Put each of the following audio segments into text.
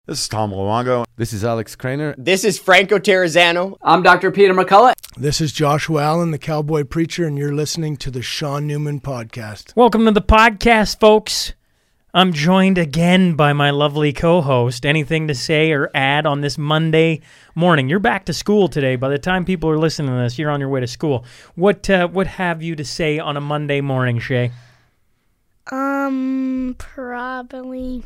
This is Tom Luongo. This is Alex Krainer. This is Franco Terrazzano. I'm Dr. Peter McCullough. This is Joshua Allen, the Cowboy Preacher, and you're listening to the Sean Newman Podcast. Welcome to the podcast, folks. I'm joined again by my lovely co-host. Anything to say or add on this Monday morning? You're back to school today. By the time people are listening to this, you're on your way to school. What have you to say on a Monday morning, Shay? Probably...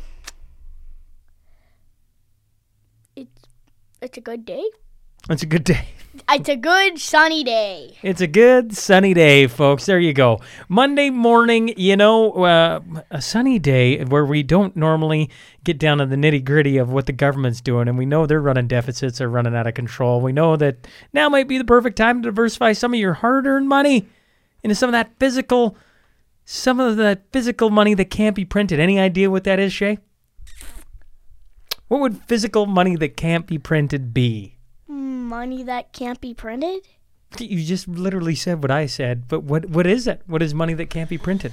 It's a good day. It's a good day. It's a good sunny day. It's a good sunny day, folks. There you go. Monday morning, a sunny day where we don't normally get down to the nitty-gritty of what the government's doing, and we know their running deficits are running out of control. We know that now might be the perfect time to diversify some of your hard-earned money into some of that physical money that can't be printed. Any idea what that is, Shay? What would physical money that can't be printed be? Money that can't be printed? You just literally said what I said, but what is it? What is money that can't be printed?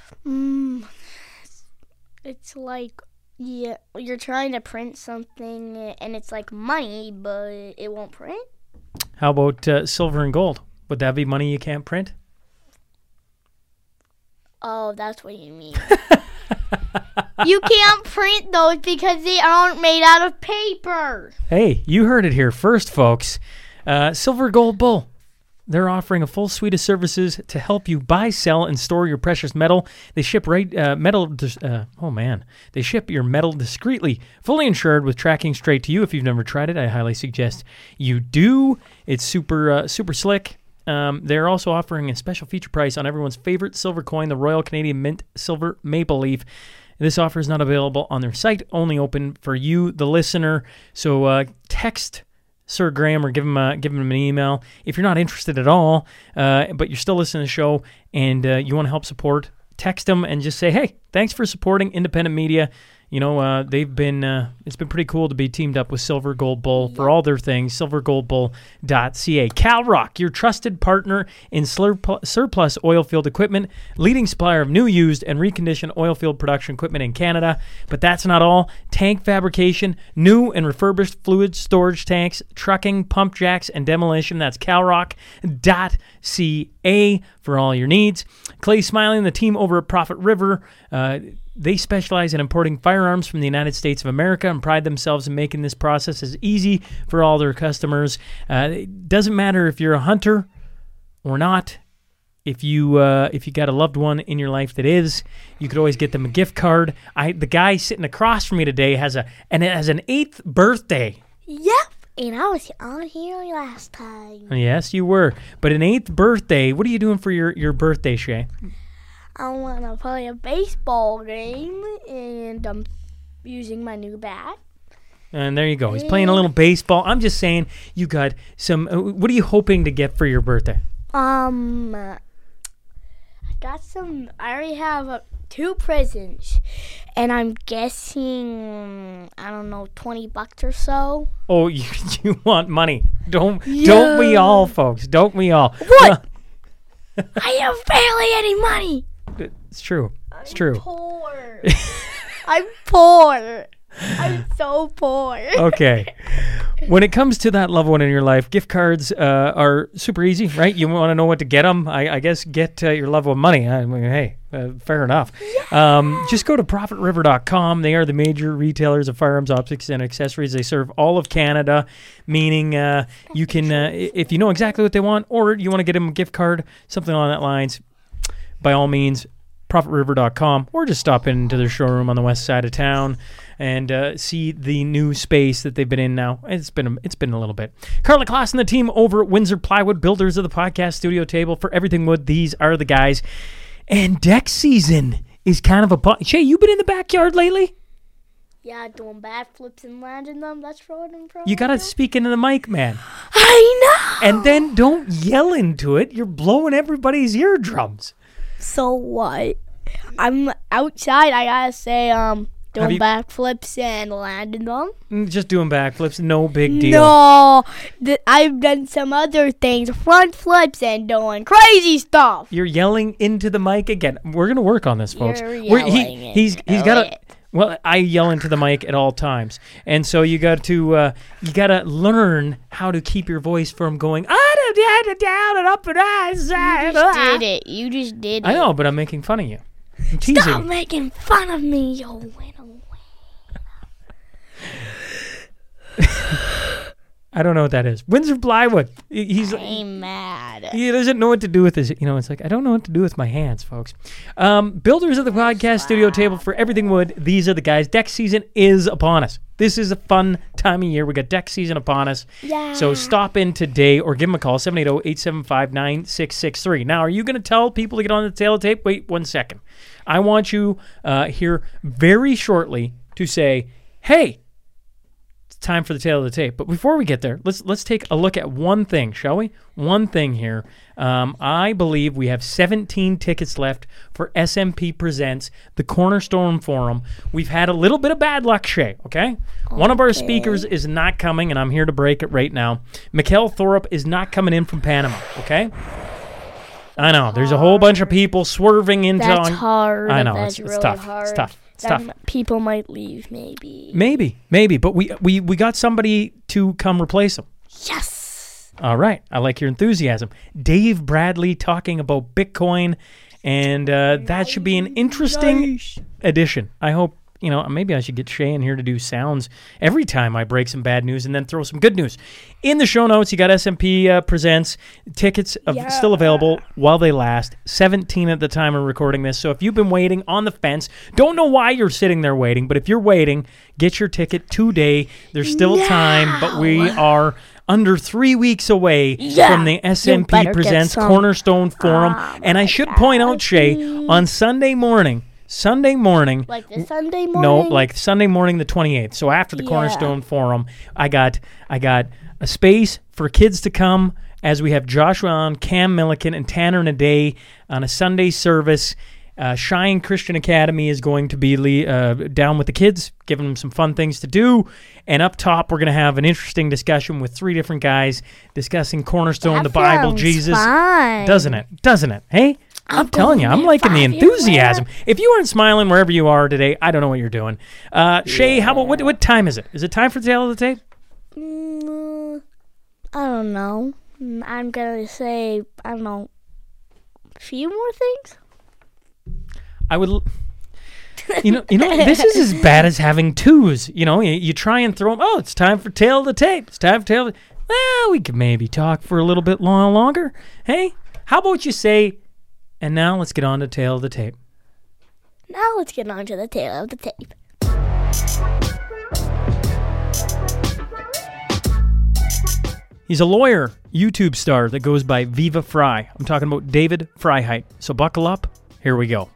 It's like, you're trying to print something, and it's like money, but it won't print? How about silver and gold? Would that be money you can't print? Oh, that's what you mean. You can't print those because they aren't made out of paper. Hey, you heard it here first, folks. Silver Gold Bull. They're offering a full suite of services to help you buy, sell, and store your precious metal. They ship They ship your metal discreetly, fully insured with tracking straight to you. If you've never tried it, I highly suggest you do. It's super slick. They're also offering a special feature price on everyone's favorite silver coin, the Royal Canadian Mint Silver Maple Leaf. This offer is not available on their site, only open for you, the listener. So text Sir Graham or give him an email. If you're not interested at all, but you're still listening to the show and you want to help support, text them and just say, hey, thanks for supporting independent media. They've been, it's been pretty cool to be teamed up with Silver Gold Bull for all their things, silvergoldbull.ca. CalRock, your trusted partner in surplus oilfield equipment, leading supplier of new, used, and reconditioned oilfield production equipment in Canada. But that's not all. Tank fabrication, new and refurbished fluid storage tanks, trucking, pump jacks, and demolition. That's calrock.ca for all your needs. Clay Smiling, the team over at Prophet River, they specialize in importing firearms from the United States of America and pride themselves in making this process as easy for all their customers. It doesn't matter if you're a hunter or not. If you got a loved one in your life that is, you could always get them a gift card. The guy sitting across from me today has an 8th birthday. Yep. And I was on here last time. Yes, you were. But an 8th birthday, what are you doing for your birthday, Shay? I want to play a baseball game, and I'm using my new bat. And there you go. He's playing a little baseball. I'm just saying, you got some... what are you hoping to get for your birthday? I got some... I already have 2 presents, and I'm guessing, I don't know, $20 or so. Oh, you want money. Don't we all, folks? Don't we all? What? I have barely any money. It's true. It's true. Poor. I'm poor. I'm so poor. Okay. When it comes to that loved one in your life, gift cards are super easy, right? You want to know what to get them? I guess get your loved one money. I mean, hey, fair enough. Yeah. Just go to ProfitRiver.com. They are the major retailers of firearms, optics, and accessories. They serve all of Canada, meaning you can, if you know exactly what they want, or you want to get them a gift card, something along that lines, by all means, ProfitRiver.com, or just stop into their showroom on the west side of town and see the new space that they've been in now. It's been a little bit. Carla Kloss and the team over at Windsor Plywood, builders of the podcast studio table for everything wood. These are the guys. And deck season is kind of a... Shay, you been in the backyard lately? Yeah, doing backflips and landing them. That's rolling in front. You got to speak into the mic, man. I know. And then don't yell into it. You're blowing everybody's eardrums. So what? I'm outside. I gotta say, doing backflips and landing them. Just doing backflips, no big deal. No, I've done some other things, front flips and doing crazy stuff. You're yelling into the mic again. We're gonna work on this, folks. You're yelling he's got a. Well, I yell into the mic at all times, and so you got to learn how to keep your voice from going down and up and did it. You just did it. I know, but I'm making fun of you. I'm teasing. Stop making fun of me, you winner. I don't know what that is. Windsor Plywood. I'm mad. He doesn't know what to do with his. It's like, I don't know what to do with my hands, folks. Builders of the podcast studio table for everything wood. These are the guys. Deck season is upon us. This is a fun time of year. We got deck season upon us. Yeah. So stop in today or give them a call, 780-875-9663. Now, are you going to tell people to get on the tail of tape? Wait 1 second. I want you here very shortly to say, hey, time for the tail of the tape. But before we get there, let's take a look at one thing, shall we? One thing here. I believe we have 17 tickets left for SMP Presents, the Cornerstone Forum. We've had a little bit of bad luck, Shay, okay? One of our speakers is not coming, and I'm here to break it right now. Mikkel Thorup is not coming in from Panama, okay? I know. There's a whole bunch of people swerving into... That's hard. I know. That's It's really tough. hard. It's tough. It's tough. People might leave, maybe. Maybe, but we got somebody to come replace him. Yes. All right, I like your enthusiasm. Dave Bradley talking about Bitcoin, and that should be an interesting addition. I hope, maybe I should get Shay in here to do sounds every time I break some bad news and then throw some good news. In the show notes, you got SMP Presents. Tickets still available while they last. 17 at the time of recording this. So if you've been waiting on the fence, don't know why you're sitting there waiting, but if you're waiting, get your ticket today. There's still time, but we are under 3 weeks away from the SMP Presents Cornerstone Forum. And I should point out, Shay, on Sunday morning, Like the Sunday morning? no, like Sunday morning the 28th. So after the Cornerstone Forum, I got a space for kids to come as we have Joshua on, Cam Milliken, and Tanner Naday on a Sunday service. Shine Christian Academy is going to be down with the kids, giving them some fun things to do. And up top, we're going to have an interesting discussion with 3 different guys discussing Cornerstone, the Bible, Jesus. Fun. Doesn't it? Hey? I'm telling you, I'm liking the enthusiasm. If you aren't smiling wherever you are today, I don't know what you're doing. Shay, how about what time is it? Is it time for the tail of the tape? I don't know. I'm going to say, I don't know, a few more things? I would... this is as bad as having twos. You try and throw them. Oh, it's time for tail of the tape. It's time for tail of the... Well, we could maybe talk for a little bit longer. Hey, how about you say... And now let's get on to tail of the tape. Now let's get on to the tail of the tape. He's a lawyer, YouTube star that goes by Viva Fry. I'm talking about David Freiheit. So buckle up. Here we go.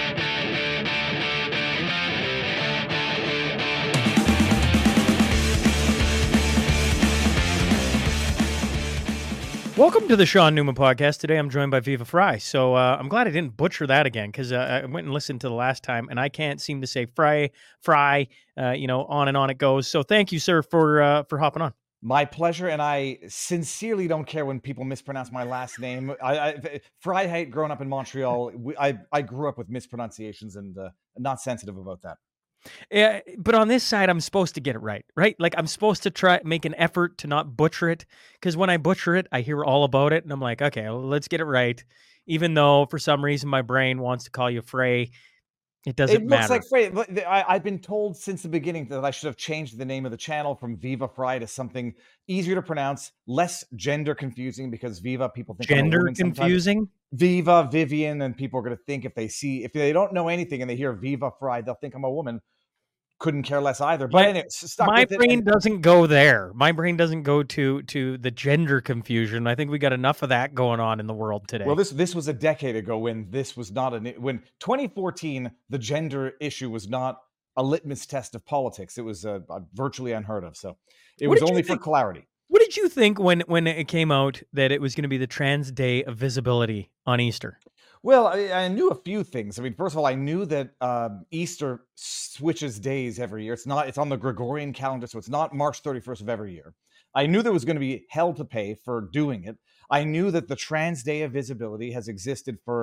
Welcome to the Sean Newman Podcast. Today I'm joined by Viva Fry. So I'm glad I didn't butcher that again because I went and listened to the last time and I can't seem to say fry, on and on it goes. So thank you, sir, for hopping on. My pleasure, and I sincerely don't care when people mispronounce my last name. Freiheit, growing up in Montreal, I grew up with mispronunciations and not sensitive about that. Yeah, but on this side, I'm supposed to get it right? Like I'm supposed to make an effort to not butcher it, because when I butcher it, I hear all about it, and I'm like, okay, well, let's get it right. Even though for some reason my brain wants to call you Frey, it doesn't matter. It looks like Frey. I've been told since the beginning that I should have changed the name of the channel from Viva Fry to something easier to pronounce, less gender confusing, because Viva, people think gender confusing. Viva, Vivian, and people are going to think if they don't know anything and they hear Viva Fry, they'll think I'm a woman. Couldn't care less either. But anyway, my brain doesn't go there. My brain doesn't go to the gender confusion. I think we got enough of that going on in the world today. Well, this was a decade ago when this was not when 2014, the gender issue was not a litmus test of politics. It was virtually unheard of. So it was only for clarity. What did you think when it came out that it was going to be the Trans Day of Visibility on Easter? Well, I knew a few things. I mean, first of all, I knew that Easter switches days every year. It's on the Gregorian calendar, so it's not March 31st of every year. I knew there was going to be hell to pay for doing it. I knew that the Trans Day of Visibility has existed for,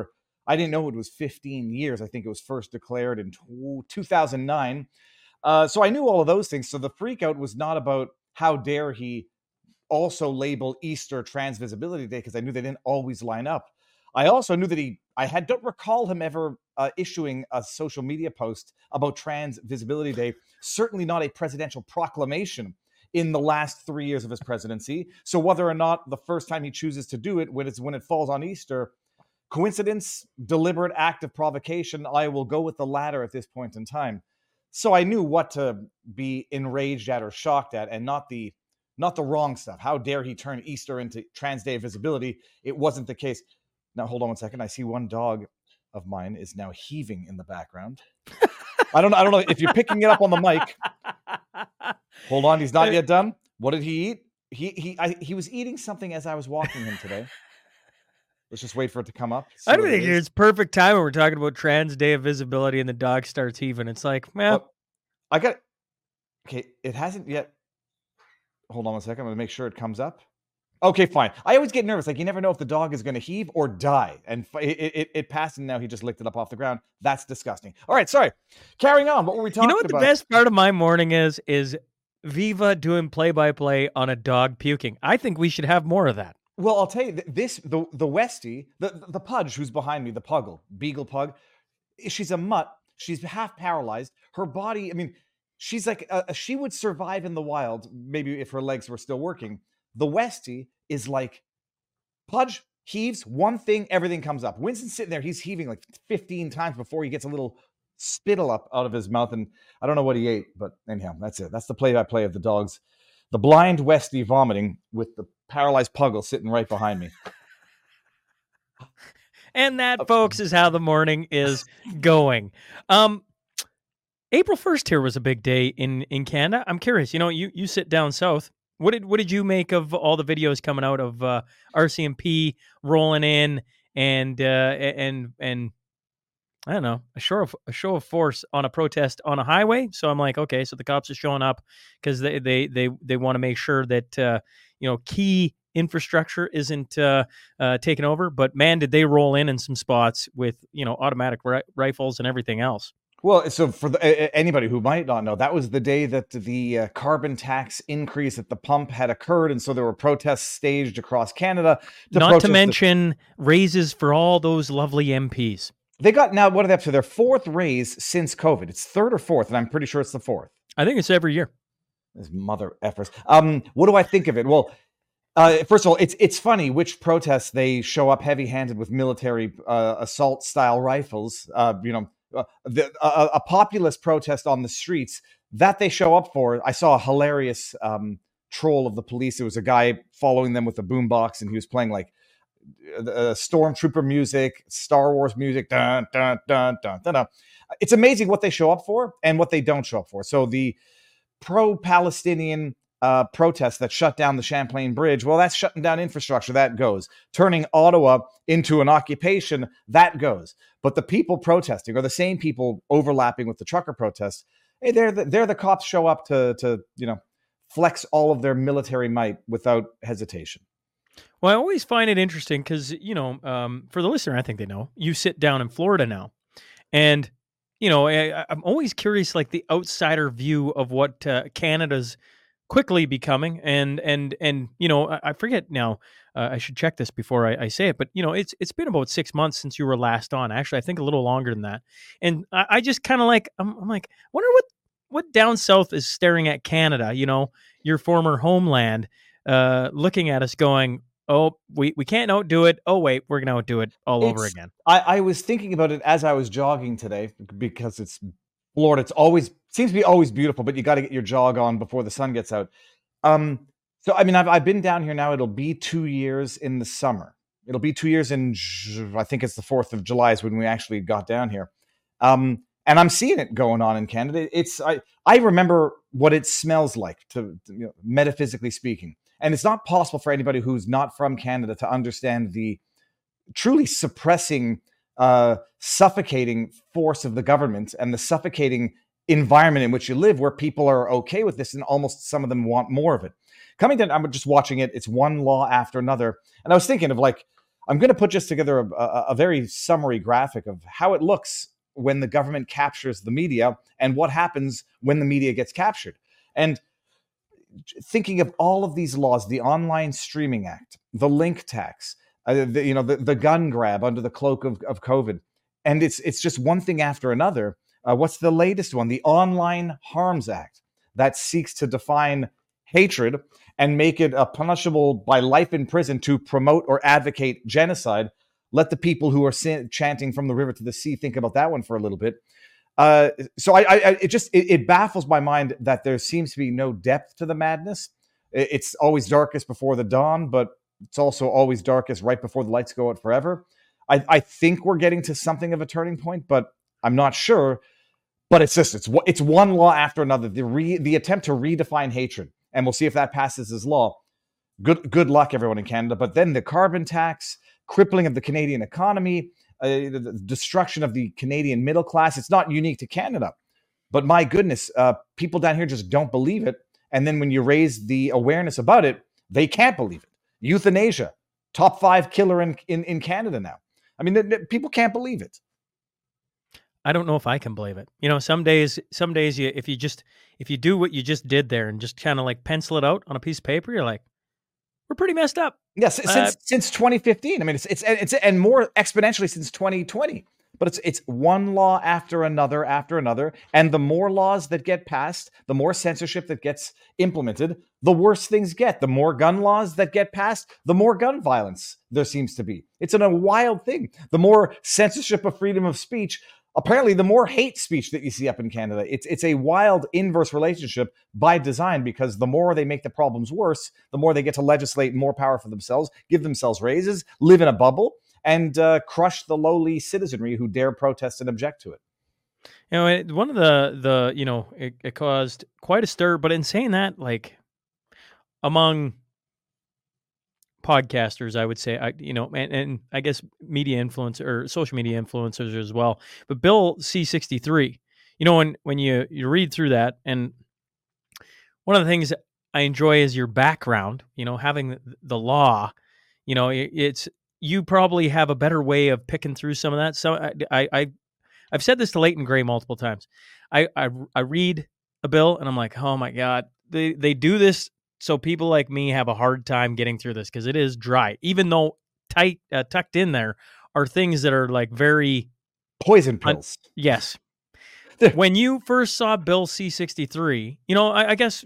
I didn't know it was 15 years. I think it was first declared in 2009. So I knew all of those things. So the freak out was not about how dare he also label Easter Trans Visibility Day, because I knew they didn't always line up. I also knew that don't recall him ever issuing a social media post about Trans Visibility Day, certainly not a presidential proclamation in the last 3 years of his presidency. So whether or not the first time he chooses to do it, when it falls on Easter, coincidence, deliberate act of provocation, I will go with the latter at this point in time. So I knew what to be enraged at or shocked at, and not the wrong stuff. How dare he turn Easter into Trans Day of Visibility? It wasn't the case. Now, hold on one second. I see one dog of mine is now heaving in the background. I don't know if you're picking it up on the mic. Hold on, he's not yet done. What did he eat? He was eating something as I was walking him today. Let's just wait for it to come up. I don't think it's perfect time when we're talking about Trans Day of Visibility and the dog starts heaving. It's like, man, I got it. Okay, it hasn't yet. Hold on one second. I'm going to make sure it comes up. Okay, fine. I always get nervous. Like, you never know if the dog is going to heave or die. And it passed, and now he just licked it up off the ground. That's disgusting. All right, sorry. Carrying on. What were we talking about? You know what the best part of my morning is Viva doing play-by-play on a dog puking. I think we should have more of that. Well, I'll tell you, the Westie, the Pudge who's behind me, the Puggle, Beagle Pug, she's a mutt. She's half paralyzed. Her body, I mean, she's like, she would survive in the wild, maybe if her legs were still working. The Westie is like, Pudge heaves one thing, everything comes up. Winston's sitting there, he's heaving like 15 times before he gets a little spittle up out of his mouth. And I don't know what he ate, but anyhow, that's it. That's the play-by-play of the dogs. The blind Westie vomiting with the paralyzed Puggle sitting right behind me. And that, folks, is how the morning is going. April 1st here was a big day in Canada. I'm curious, you sit down south. What did you make of all the videos coming out of RCMP rolling in and I don't know, a show of force on a protest on a highway? So I'm like, okay, so the cops are showing up because they want to make sure that key infrastructure isn't taken over. But man, did they roll in some spots with automatic rifles and everything else. Well, so for anybody who might not know, that was the day that the carbon tax increase at the pump had occurred, and so there were protests staged across Canada. Not to mention raises for all those lovely MPs. They got, now what are they up to? Their fourth raise since COVID. It's third or fourth, and I'm pretty sure it's the fourth. I think it's every year. This mother effers. What do I think of it? Well, first of all, it's funny which protests they show up heavy-handed with military assault-style rifles. A populist protest on the streets that they show up for. I saw a hilarious troll of the police. It was a guy following them with a boombox, and he was playing like stormtrooper music, Star Wars music. Dun, dun, dun, dun, dun, dun. It's amazing what they show up for and what they don't show up for. So the pro-Palestinian protests that shut down the Champlain Bridge, well, that's shutting down infrastructure. That goes. Turning Ottawa into an occupation, that goes. But the people protesting are the same people overlapping with the trucker protests. Hey, they're the cops show up to flex all of their military might without hesitation. Well, I always find it interesting because, for the listener, I think they know, you sit down in Florida now. And, I'm always curious, like the outsider view of what Canada's quickly becoming. And I forget now, I should check this before I say it, but, it's been about 6 months since you were last on. Actually, I think a little longer than that. And I just kind of like, I'm like, wonder what down south is staring at Canada, your former homeland, looking at us going, oh, we can't outdo it. Oh, wait, we're going to outdo it all over again. I was thinking about it as I was jogging today because it's Florida. It's always seems to be always beautiful, but you got to get your jog on before the sun gets out. So, I mean, I've been down here now. It'll be 2 years in the summer. It'll be 2 years in, I think it's the 4th of July is when we actually got down here. And I'm seeing it going on in Canada. I remember what it smells like, to metaphysically speaking. And it's not possible for anybody who's not from Canada to understand the truly suppressing, suffocating force of the government and the suffocating environment in which you live, where people are okay with this and almost some of them want more of it. Coming down, I'm just watching it. It's one law after another. And I was thinking of I'm going to put just together a very summary graphic of how it looks when the government captures the media and what happens when the media gets captured. And thinking of all of these laws, the Online Streaming Act, the link tax, the gun grab under the cloak of COVID, and it's just one thing after another. What's the latest one? The Online Harms Act that seeks to define hatred and make it punishable by life in prison to promote or advocate genocide. Let the people who are chanting from the river to the sea think about that one for a little bit. So it baffles my mind that there seems to be no depth to the madness. It's always darkest before the dawn, but it's also always darkest right before the lights go out forever. I think we're getting to something of a turning point, but I'm not sure. But it's one law after another. The attempt to redefine hatred, and we'll see if that passes as law. Good luck, everyone in Canada. But then the carbon tax, crippling of the Canadian economy, the destruction of the Canadian middle class. It's not unique to Canada, but my goodness, people down here just don't believe it. And then when you raise the awareness about it, they can't believe it. Euthanasia, top 5 killer in Canada now. I mean, people can't believe it. I don't know if I can believe it. Some days if you do what you just did there and just kind of like pencil it out on a piece of paper, you're like, we're pretty messed up. Yes, since 2015. I mean, it's and more exponentially since 2020. But it's one law after another, and the more laws that get passed, the more censorship that gets implemented, the worse things get. The more gun laws that get passed, the more gun violence there seems to be. It's a wild thing. The more censorship of freedom of speech, apparently the more hate speech that you see up in Canada. It's a wild inverse relationship by design, because the more they make the problems worse, the more they get to legislate more power for themselves, give themselves raises, live in a bubble, and crush the lowly citizenry who dare protest and object to it. One of the it caused quite a stir, but in saying that, like, among podcasters, I would say, and I guess media influencer or social media influencers as well. But Bill C-63, when you read through that, and one of the things I enjoy is your background. Having the law. It's you probably have a better way of picking through some of that. So I've said this to Leighton Gray multiple times. I read a bill and I'm like, oh my God, they do this so people like me have a hard time getting through this because it is dry, even though tucked in there are things that are like very poison pills. Yes. When you first saw Bill C-63, I guess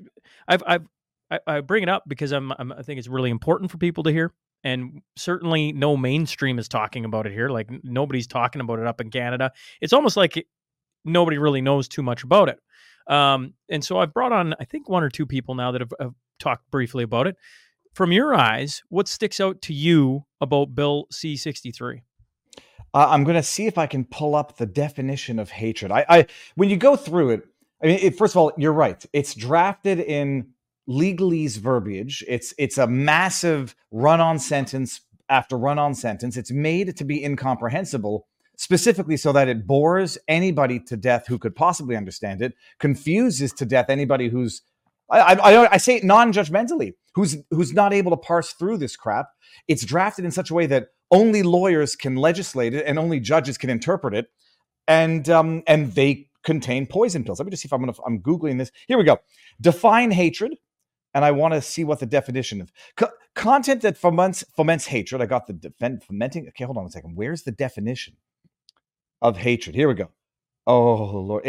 I bring it up because I think it's really important for people to hear. And certainly no mainstream is talking about it here. Like, nobody's talking about it up in Canada. It's almost like nobody really knows too much about it. And so I've brought on, I think, 1 or 2 people now that have talked briefly about it. From your eyes, what sticks out to you about Bill C-63? I'm going to see if I can pull up the definition of hatred. I when you go through it, I mean, first of all, you're right. It's drafted in legalese verbiage. It's a massive run-on sentence after run-on sentence. It's made to be incomprehensible, specifically so that it bores anybody to death who could possibly understand it, confuses to death anybody who's, I say it non-judgmentally, who's not able to parse through this crap. It's drafted in such a way that only lawyers can legislate it and only judges can interpret it, and they contain poison pills. Let me just see if I'm Googling this. Here we go. Define hatred. And I want to see what the definition of content that foments hatred. I got the fomenting. Okay, hold on a second. Where's the definition of hatred? Here we go. Oh Lord,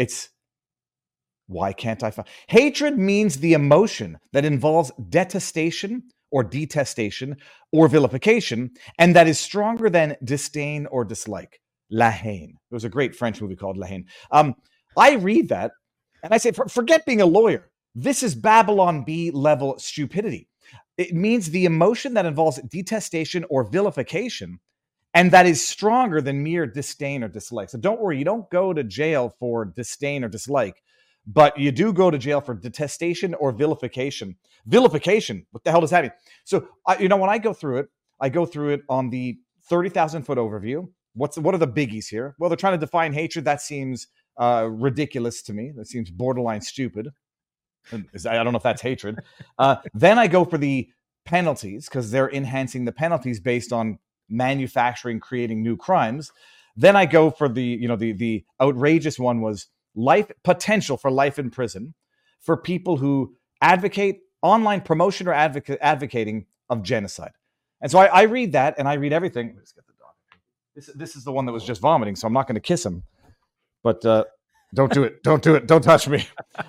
why can't I find? Hatred means the emotion that involves detestation or detestation or vilification, and that is stronger than disdain or dislike. La haine. There was a great French movie called La haine. I read that and I say, forget being a lawyer. This is Babylon Bee level stupidity. It means the emotion that involves detestation or vilification, and that is stronger than mere disdain or dislike. So don't worry, you don't go to jail for disdain or dislike, but you do go to jail for detestation or vilification. Vilification, what the hell does that mean? So, when I go through it on the 30,000-foot overview. What are the biggies here? Well, they're trying to define hatred. That seems ridiculous to me. That seems borderline stupid. I don't know if that's hatred. Then I go for the penalties, because they're enhancing the penalties based on manufacturing, creating new crimes. Then I go for the outrageous one was potential for life in prison for people who advocate online promotion or advocating of genocide. And so I read that, and I read everything. Let's get the dog. This is the one that was just vomiting, so I'm not going to kiss him. But don't do it. Don't do it. Don't touch me.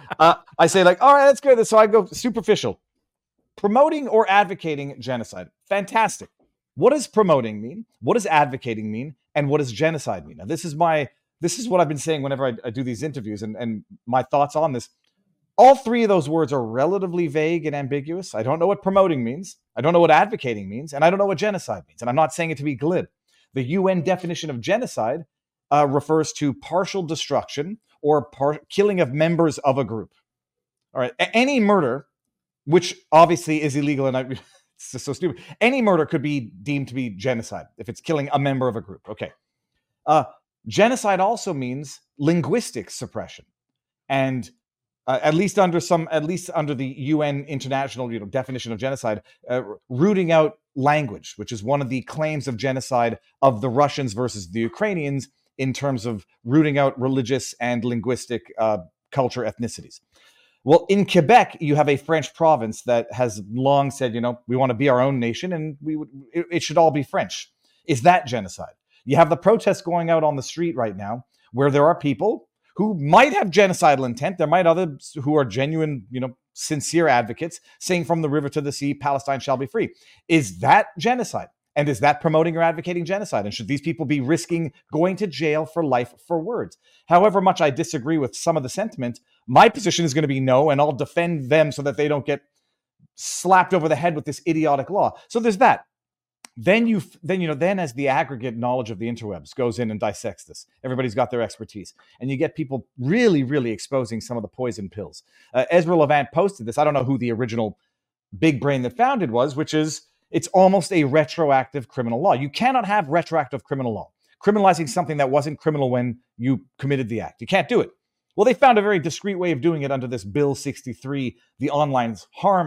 I say like, all right, that's good. So I go superficial. Promoting or advocating genocide. Fantastic. What does promoting mean? What does advocating mean? And what does genocide mean? Now, this is what I've been saying whenever I do these interviews, and my thoughts on this. All three of those words are relatively vague and ambiguous. I don't know what promoting means. I don't know what advocating means. And I don't know what genocide means. And I'm not saying it to be glib. The UN definition of genocide refers to partial destruction or killing of members of a group. All right. Any murder, which obviously is illegal, and it's just so stupid. Any murder could be deemed to be genocide if it's killing a member of a group. Okay. Genocide also means linguistic suppression, and at least under the UN international definition of genocide, rooting out language, which is one of the claims of genocide of the Russians versus the Ukrainians in terms of rooting out religious and linguistic culture ethnicities. Well, in Quebec, you have a French province that has long said, we want to be our own nation and it should all be French. Is that genocide? You have the protests going out on the street right now where there are people who might have genocidal intent. There might others who are genuine, sincere advocates saying from the river to the sea, Palestine shall be free. Is that genocide? And is that promoting or advocating genocide? And should these people be risking going to jail for life for words? However much I disagree with some of the sentiment, my position is going to be no, and I'll defend them so that they don't get slapped over the head with this idiotic law. So there's that. Then as the aggregate knowledge of the interwebs goes in and dissects this, everybody's got their expertise, and you get people really, really exposing some of the poison pills. Ezra Levant posted this. I don't know who the original big brain that found it was, which is it's almost a retroactive criminal law. You cannot have retroactive criminal law, criminalizing something that wasn't criminal when you committed the act. You can't do it. Well, they found a very discreet way of doing it under this Bill 63, the Online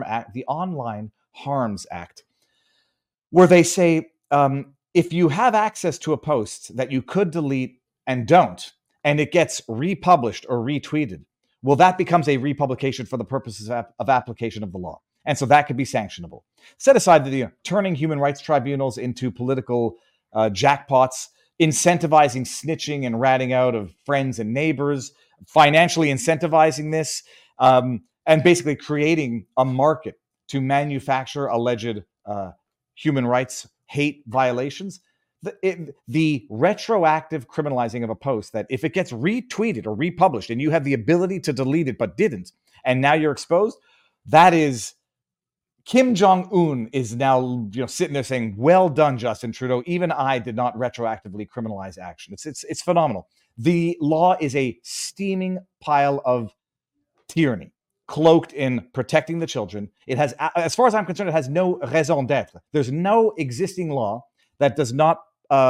Harms Act, where they say if you have access to a post that you could delete and don't, and it gets republished or retweeted, well, that becomes a republication for the purposes of application of the law. And so that could be sanctionable. Set aside the turning human rights tribunals into political jackpots, incentivizing snitching and ratting out of friends and neighbors, financially incentivizing this, and basically creating a market to manufacture alleged human rights hate violations. The retroactive criminalizing of a post that if it gets retweeted or republished and you have the ability to delete it but didn't, and now you're exposed, that is Kim Jong-un is now sitting there saying, well done, Justin Trudeau. Even I did not retroactively criminalize action. It's phenomenal. The law is a steaming pile of tyranny cloaked in protecting the children. It has, as far as I'm concerned, it has no raison d'etre. There's no existing law that does not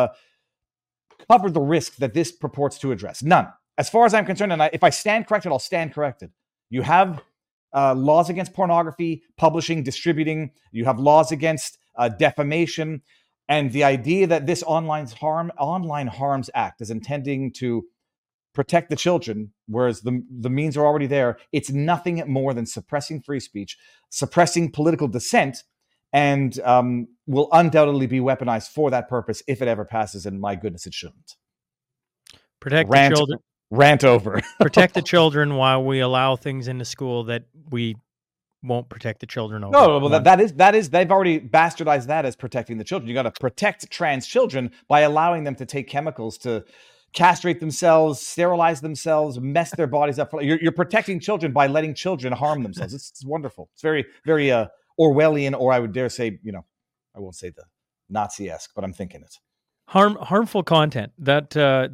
cover the risk that this purports to address. None. As far as I'm concerned, and if I stand corrected, I'll stand corrected. You have laws against pornography, publishing, distributing. You have laws against defamation. And the idea that this Online Harms Act is intending to protect the children, whereas the means are already there, it's nothing more than suppressing free speech, suppressing political dissent, and will undoubtedly be weaponized for that purpose if it ever passes, and my goodness, it shouldn't. Protect the children. Rant over. Protect the children while we allow things into school that we won't protect the children over. No, well, that is they've already bastardized that as protecting the children. You got to protect trans children by allowing them to take chemicals to castrate themselves, sterilize themselves, mess their bodies up. You're protecting children by letting children harm themselves. It's wonderful. It's very, very Orwellian, or I would dare say, I won't say the Nazi-esque, but I'm thinking it. Harmful content that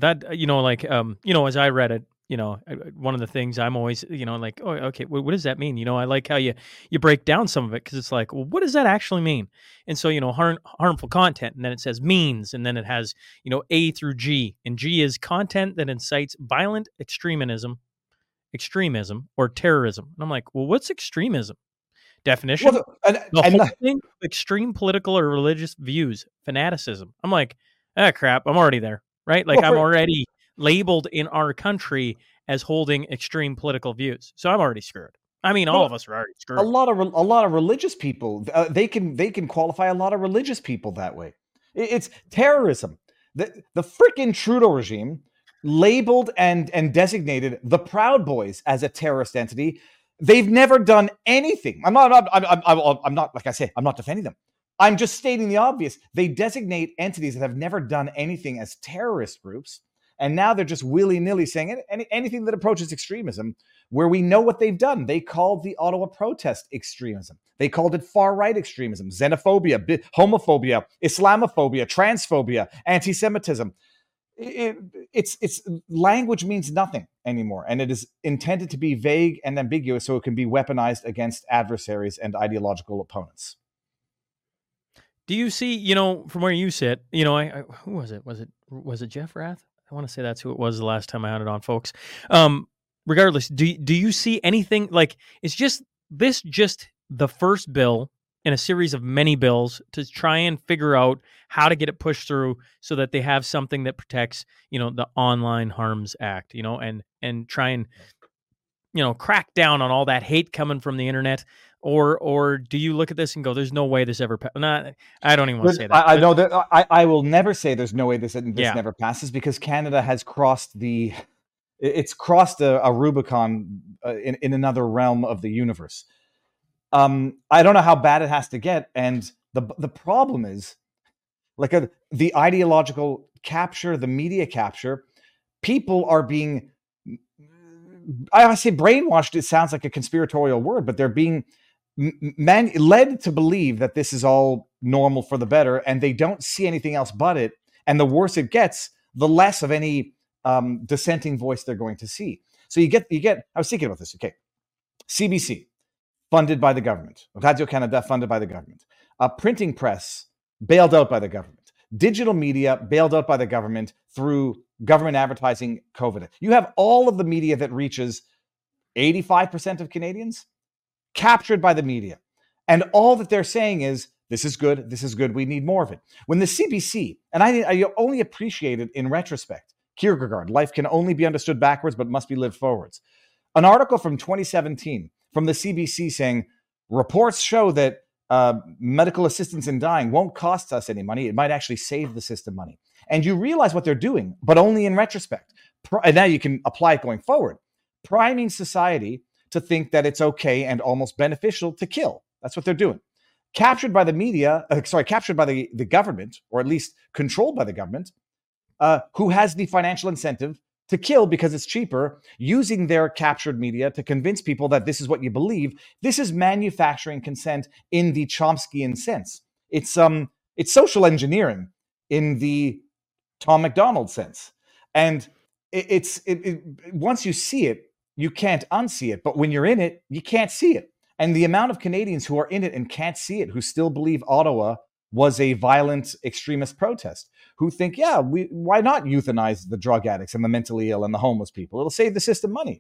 as I read it, one of the things I'm always, like, oh, okay, what does that mean? I like how you break down some of it, because it's like, well, what does that actually mean? And so, harmful content, and then it says means, and then it has, A through G, and G is content that incites violent extremism or terrorism. And I'm like, well, what's extremism? definition. Well, The and whole thing, extreme political or religious views, fanaticism. I'm like, crap, I'm already there, right? Like, Well, I'm already labeled in our country as holding extreme political views. So I'm already screwed. I mean, all of us are already screwed. a lot of religious people, they can qualify a lot of religious people that way. It's terrorism. The freaking Trudeau regime labeled and designated the Proud Boys as a terrorist entity. They've never done anything. I'm not like I say, I'm not defending them. I'm just stating the obvious. They designate entities that have never done anything as terrorist groups, and now they're just willy-nilly saying anything that approaches extremism, where we know what they've done. They called the Ottawa protest extremism. They called it far-right extremism, xenophobia, homophobia, Islamophobia, transphobia, anti-Semitism. It's language means nothing anymore, and it is intended to be vague and ambiguous so it can be weaponized against adversaries and ideological opponents. Do you see, from where you sit, who was it? Was it Jeff Rath? I want to say that's who it was the last time I had it on, folks. Regardless, do you see anything like, is this just the first bill in a series of many bills to try and figure out how to get it pushed through so that they have something that protects, the Online Harms Act, and try and, crack down on all that hate coming from the internet? Or do you look at this and go, there's no way this ever I don't even want to say that. I know that I will never say there's no way this never passes, because Canada has crossed a Rubicon in another realm of the universe. I don't know how bad it has to get, and the problem is, like, the ideological capture, the media capture. People are being, I say brainwashed. It sounds like a conspiratorial word, but they're being led to believe that this is all normal for the better, and they don't see anything else but it. And the worse it gets, the less of any dissenting voice they're going to see. So you get. I was thinking about this. Okay, CBC, funded by the government. Radio-Canada, funded by the government. A printing press, bailed out by the government. Digital media, bailed out by the government through government advertising, COVID. You have all of the media that reaches 85% of Canadians captured by the media. And all that they're saying is, this is good, we need more of it. When the CBC, and I only appreciate it in retrospect, Kierkegaard, life can only be understood backwards but must be lived forwards. An article from 2017 from the CBC saying, reports show that medical assistance in dying won't cost us any money. It might actually save the system money. And you realize what they're doing, but only in retrospect. And now you can apply it going forward. Priming society to think that it's okay and almost beneficial to kill. That's what they're doing. Captured by the media, captured by the government, or at least controlled by the government, who has the financial incentive to kill because it's cheaper, using their captured media to convince people that this is what you believe. This is manufacturing consent in the Chomskyan sense. It's social engineering in the Tom MacDonald sense. And once you see it, you can't unsee it. But when you're in it, you can't see it. And the amount of Canadians who are in it and can't see it, who still believe Ottawa was a violent extremist protest, who think, why not euthanize the drug addicts and the mentally ill and the homeless people? It'll save the system money.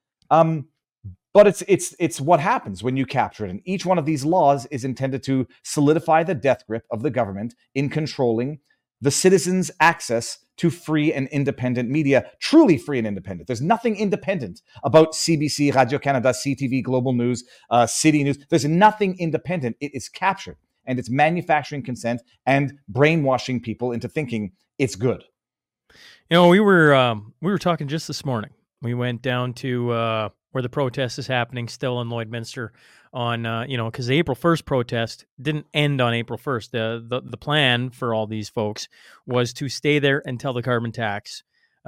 But it's what happens when you capture it. And each one of these laws is intended to solidify the death grip of the government in controlling the citizens' access to free and independent media, truly free and independent. There's nothing independent about CBC, Radio-Canada, CTV, Global News, City News. There's nothing independent. It is captured, and it's manufacturing consent and brainwashing people into thinking it's good. We were talking just this morning. We went down to where the protest is happening, still in Lloydminster, on because the April 1st protest didn't end on April 1st. The plan for all these folks was to stay there until the carbon tax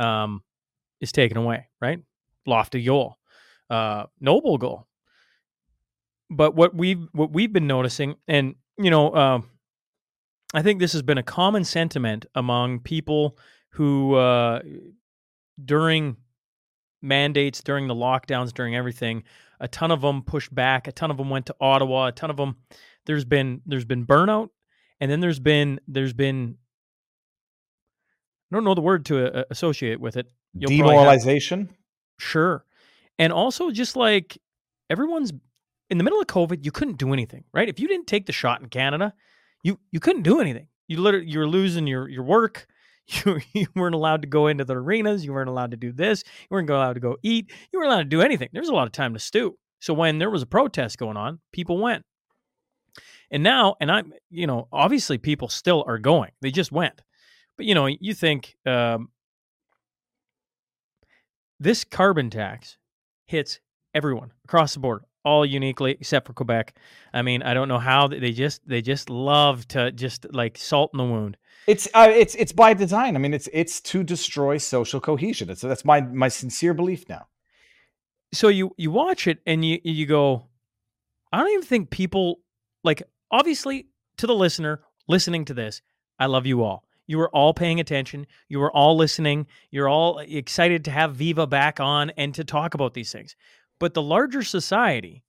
is taken away. Right, lofty goal, noble goal. But what we've been noticing, and I think this has been a common sentiment among people who during mandates, during the lockdowns, during everything, a ton of them pushed back. A ton of them went to Ottawa. A ton of them, there's been burnout, and then there's been I don't know the word to associate with it. Demoralization. Sure, and also just like everyone's in the middle of COVID, you couldn't do anything, right? If you didn't take the shot in Canada, you couldn't do anything. You were losing your work. You weren't allowed to go into the arenas. You weren't allowed to do this. You weren't allowed to go eat. You weren't allowed to do anything. There was a lot of time to stew. So when there was a protest going on, people went. And now, obviously people still are going. They just went. But, you think this carbon tax hits everyone across the board, all uniquely except for Quebec. I mean, I don't know how they just love to just like salt in the wound. It's by design. I mean, it's to destroy social cohesion. That's my sincere belief now. So you watch it and you go, I don't even think people, like, obviously to the listener listening to this, I love you all. You were all paying attention. You were all listening. You're all excited to have Viva back on and to talk about these things. But the larger society,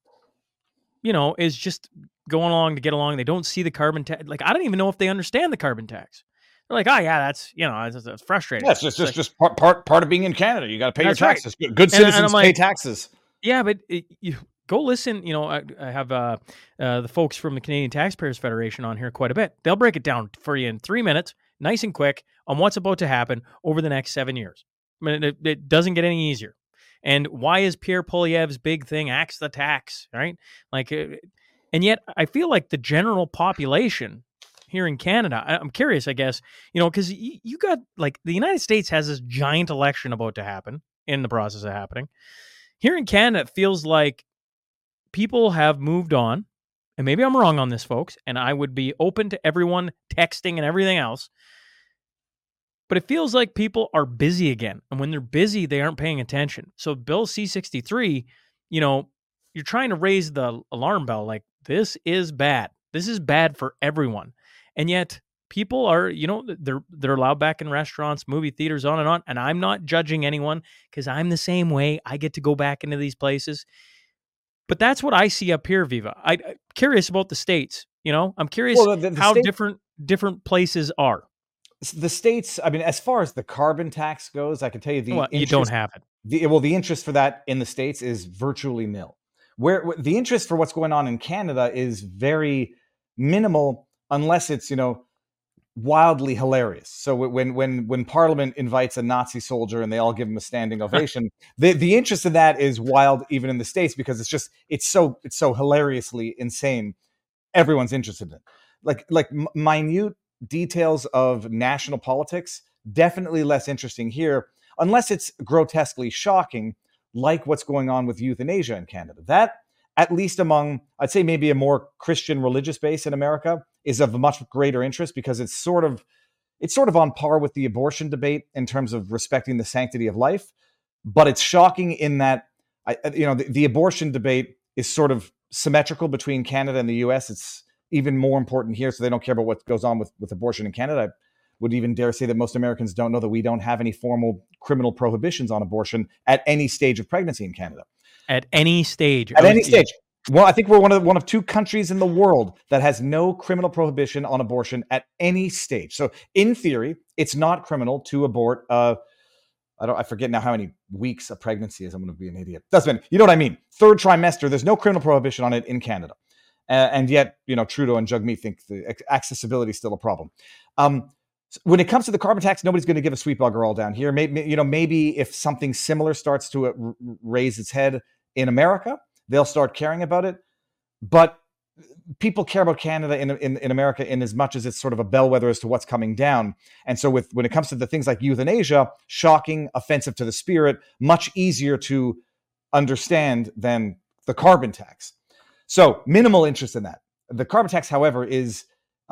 is just going along to get along. They don't see the carbon tax. Like, I don't even know if they understand the carbon tax. They're like, oh yeah, that's frustrating. Yeah, it's just part of being in Canada. You got to pay your taxes. Right. Good citizens pay taxes. Yeah, but you go listen. I have the folks from the Canadian Taxpayers Federation on here quite a bit. They'll break it down for you in 3 minutes, nice and quick, on what's about to happen over the next 7 years. I mean, it doesn't get any easier. And why is Pierre Poilievre's big thing axe the tax, right? Like, and yet I feel like the general population here in Canada, I'm curious, I guess, because you got, like, the United States has this giant election about to happen, in the process of happening. Here in Canada, it feels like people have moved on, and maybe I'm wrong on this, folks, and I would be open to everyone texting and everything else, but it feels like people are busy again, and when they're busy, they aren't paying attention. So Bill C-63, you're trying to raise the alarm bell, like, this is bad. This is bad for everyone. And yet people are, they're allowed back in restaurants, movie theaters, on. And I'm not judging anyone because I'm the same way. I get to go back into these places. But that's what I see up here, Viva. I'm curious about the States. I'm curious how different places are. The States, I mean, as far as the carbon tax goes, I can tell you you don't have it. The interest for that in the States is virtually nil. Where the interest for what's going on in Canada is very minimal, unless it's, wildly hilarious. So when Parliament invites a Nazi soldier and they all give him a standing ovation, the interest in that is wild even in the States, because it's so hilariously insane. Everyone's interested in it. Like minute details of national politics, definitely less interesting here, unless it's grotesquely shocking, like what's going on with euthanasia in Canada. That, at least among, I'd say maybe a more Christian religious base in America, is of much greater interest, because it's sort of on par with the abortion debate in terms of respecting the sanctity of life. But it's shocking in that, the abortion debate is sort of symmetrical between Canada and the US. It's even more important here, so they don't care about what goes on with abortion in Canada. I would even dare say that most Americans don't know that we don't have any formal criminal prohibitions on abortion at any stage of pregnancy in Canada. At any stage. At any stage. Well, I think we're one of two countries in the world that has no criminal prohibition on abortion at any stage. So in theory, it's not criminal to abort. I forget now how many weeks a pregnancy is. I'm going to be an idiot. Doesn't matter. You know what I mean? Third trimester. There's no criminal prohibition on it in Canada, and yet Trudeau and Jagmeet think the accessibility is still a problem. When it comes to the carbon tax, nobody's going to give a sweet bugger all down here. Maybe if something similar starts to raise its head in America, they'll start caring about it. But people care about Canada in America in as much as it's sort of a bellwether as to what's coming down. And so when it comes to the things like euthanasia, shocking, offensive to the spirit, much easier to understand than the carbon tax. So minimal interest in that. The carbon tax, however, is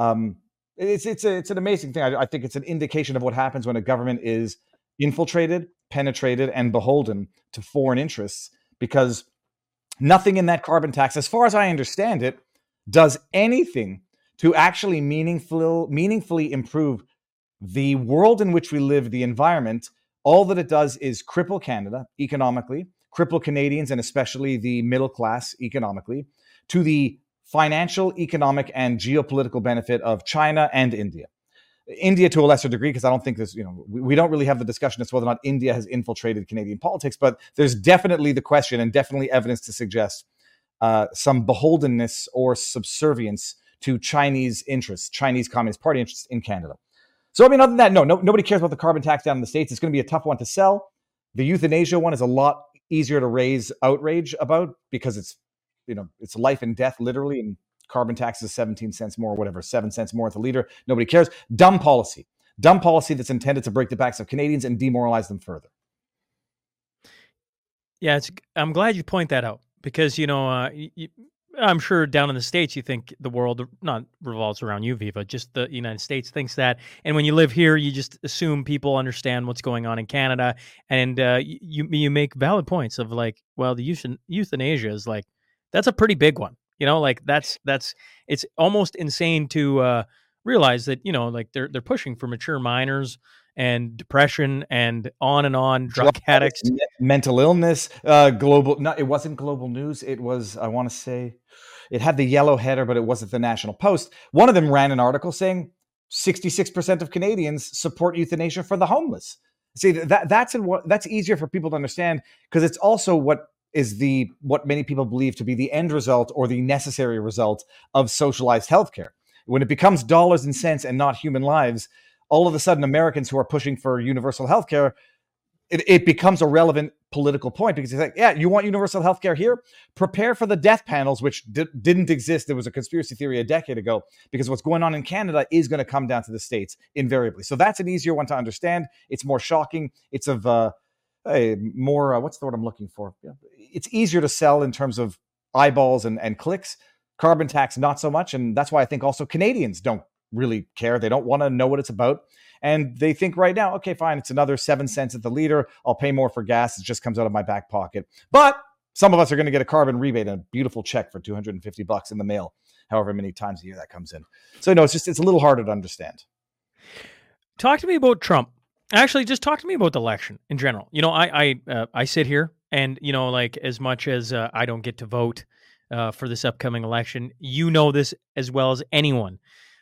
it's an amazing thing. I think it's an indication of what happens when a government is infiltrated, penetrated, and beholden to foreign interests, because nothing in that carbon tax, as far as I understand it, does anything to actually meaningfully improve the world in which we live, the environment. All that it does is cripple Canada economically, cripple Canadians, and especially the middle class economically, to the financial, economic, and geopolitical benefit of China and India. India to a lesser degree, because I don't think there's, we don't really have the discussion as to whether or not India has infiltrated Canadian politics, but there's definitely the question and definitely evidence to suggest some beholdenness or subservience to Chinese interests, Chinese Communist Party interests in Canada. So, I mean, other than that, nobody cares about the carbon tax down in the States. It's going to be a tough one to sell. The euthanasia one is a lot easier to raise outrage about because it's life and death, literally, and carbon tax is 17 cents more, or whatever, 7 cents more at the liter. Nobody cares. Dumb policy that's intended to break the backs of Canadians and demoralize them further. Yeah, I'm glad you point that out because, I'm sure down in the States you think the world not revolves around you, Viva, just the United States thinks that. And when you live here, you just assume people understand what's going on in Canada. And you make valid points of like, well, the euthanasia is like, that's a pretty big one. That's it's almost insane to realize that, like they're pushing for mature minors and depression and on, drug addicts, mental illness, global. No, it wasn't Global News. It was, I want to say, it had the yellow header, but it wasn't the National Post. One of them ran an article saying 66% of Canadians support euthanasia for the homeless. See, that's easier for people to understand because it's also what many people believe to be the end result or the necessary result of socialized healthcare. When it becomes dollars and cents and not human lives, all of a sudden Americans who are pushing for universal healthcare, it becomes a relevant political point because it's like, yeah, you want universal healthcare here? Prepare for the death panels, which didn't exist. There was a conspiracy theory a decade ago because what's going on in Canada is going to come down to the States invariably. So that's an easier one to understand. It's more shocking. It's of more, what's the word I'm looking for? It's easier to sell in terms of eyeballs and clicks. Carbon tax, not so much. And that's why I think also Canadians don't really care. They don't want to know what it's about. And they think right now, okay, fine, it's another 7 cents at the liter. I'll pay more for gas. It just comes out of my back pocket. But some of us are going to get a carbon rebate and a beautiful check for $250 in the mail, however many times a year that comes in. So, it's a little harder to understand. Talk to me about Trump. Actually, just talk to me about the election in general. I sit here and, as much as I don't get to vote for this upcoming election, this as well as anyone.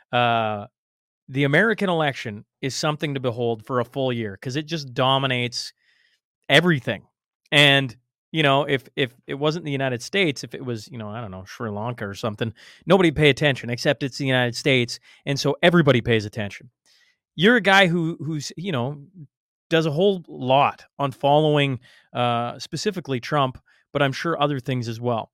The American election is something to behold for a full year because it just dominates everything. And, if it wasn't the United States, if it was, I don't know, Sri Lanka or something, nobody'd pay attention except it's the United States. And so everybody pays attention. You're a guy who's, does a whole lot on following specifically Trump, but I'm sure other things as well.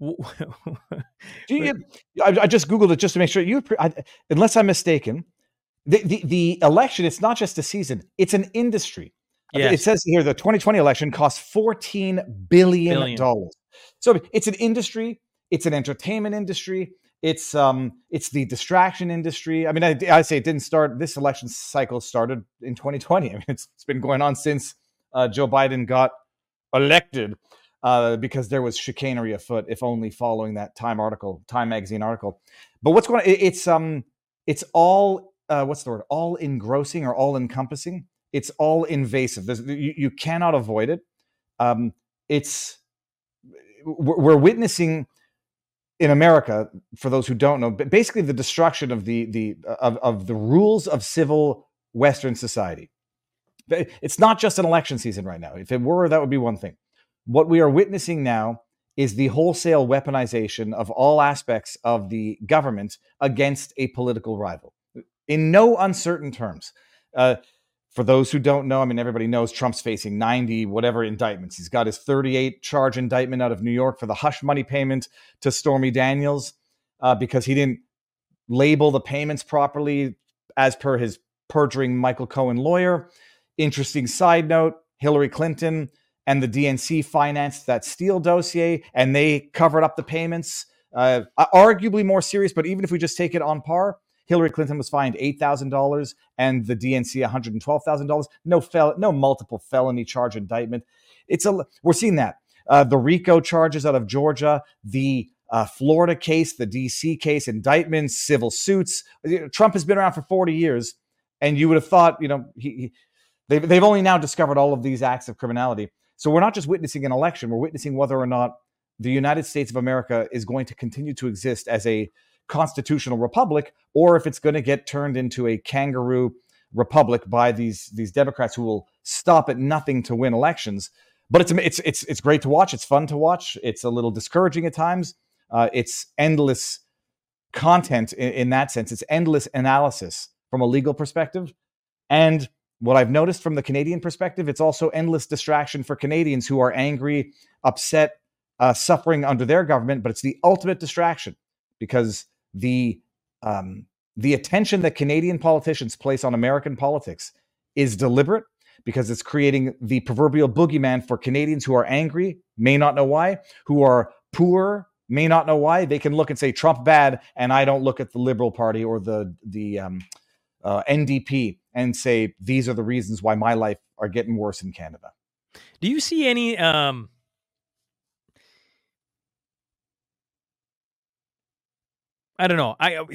I just Googled it just to make sure unless I'm mistaken, the election, it's not just a season, it's an industry. Yes. It says here the 2020 election cost $14 billion. So it's an industry, it's an entertainment industry, it's the distraction industry. I mean, I say it didn't start, this election cycle started in 2020. I mean, it's been going on since Joe Biden got elected. Because there was chicanery afoot, if only following that Time magazine article. But what's going on? It's all what's the word? All engrossing or all encompassing. It's all invasive. You cannot avoid it. We're witnessing in America, for those who don't know, basically the destruction of the rules of civil Western society. It's not just an election season right now. If it were, that would be one thing. What we are witnessing now is the wholesale weaponization of all aspects of the government against a political rival in no uncertain terms. For those who don't know, I mean, everybody knows Trump's facing 90 whatever indictments. He's got his 38 charge indictment out of New York for the hush money payment to Stormy Daniels because he didn't label the payments properly as per his perjuring Michael Cohen lawyer. Interesting side note, Hillary Clinton and the DNC financed that Steele dossier, and they covered up the payments. Arguably more serious, but even if we just take it on par, Hillary Clinton was fined $8,000 and the DNC $112,000. No multiple felony charge indictment. We're seeing that. The RICO charges out of Georgia, the Florida case, the DC case, indictments, civil suits. Trump has been around for 40 years, and you would have thought, they've only now discovered all of these acts of criminality. So we're not just witnessing an election, we're witnessing whether or not the United States of America is going to continue to exist as a constitutional republic, or if it's going to get turned into a kangaroo republic by these Democrats who will stop at nothing to win elections. but it's great to watch. It's fun to watch. It's a little discouraging at times. It's endless content in that sense. It's endless analysis from a legal perspective. And what I've noticed from the Canadian perspective, it's also endless distraction for Canadians who are angry, upset, suffering under their government. But it's the ultimate distraction because the attention that Canadian politicians place on American politics is deliberate, because it's creating the proverbial boogeyman for Canadians who are angry, may not know why, who are poor, may not know why. They can look and say Trump bad, and I don't look at the Liberal Party or the NDP and say these are the reasons why my life are getting worse in Canada. Do you see any I don't know.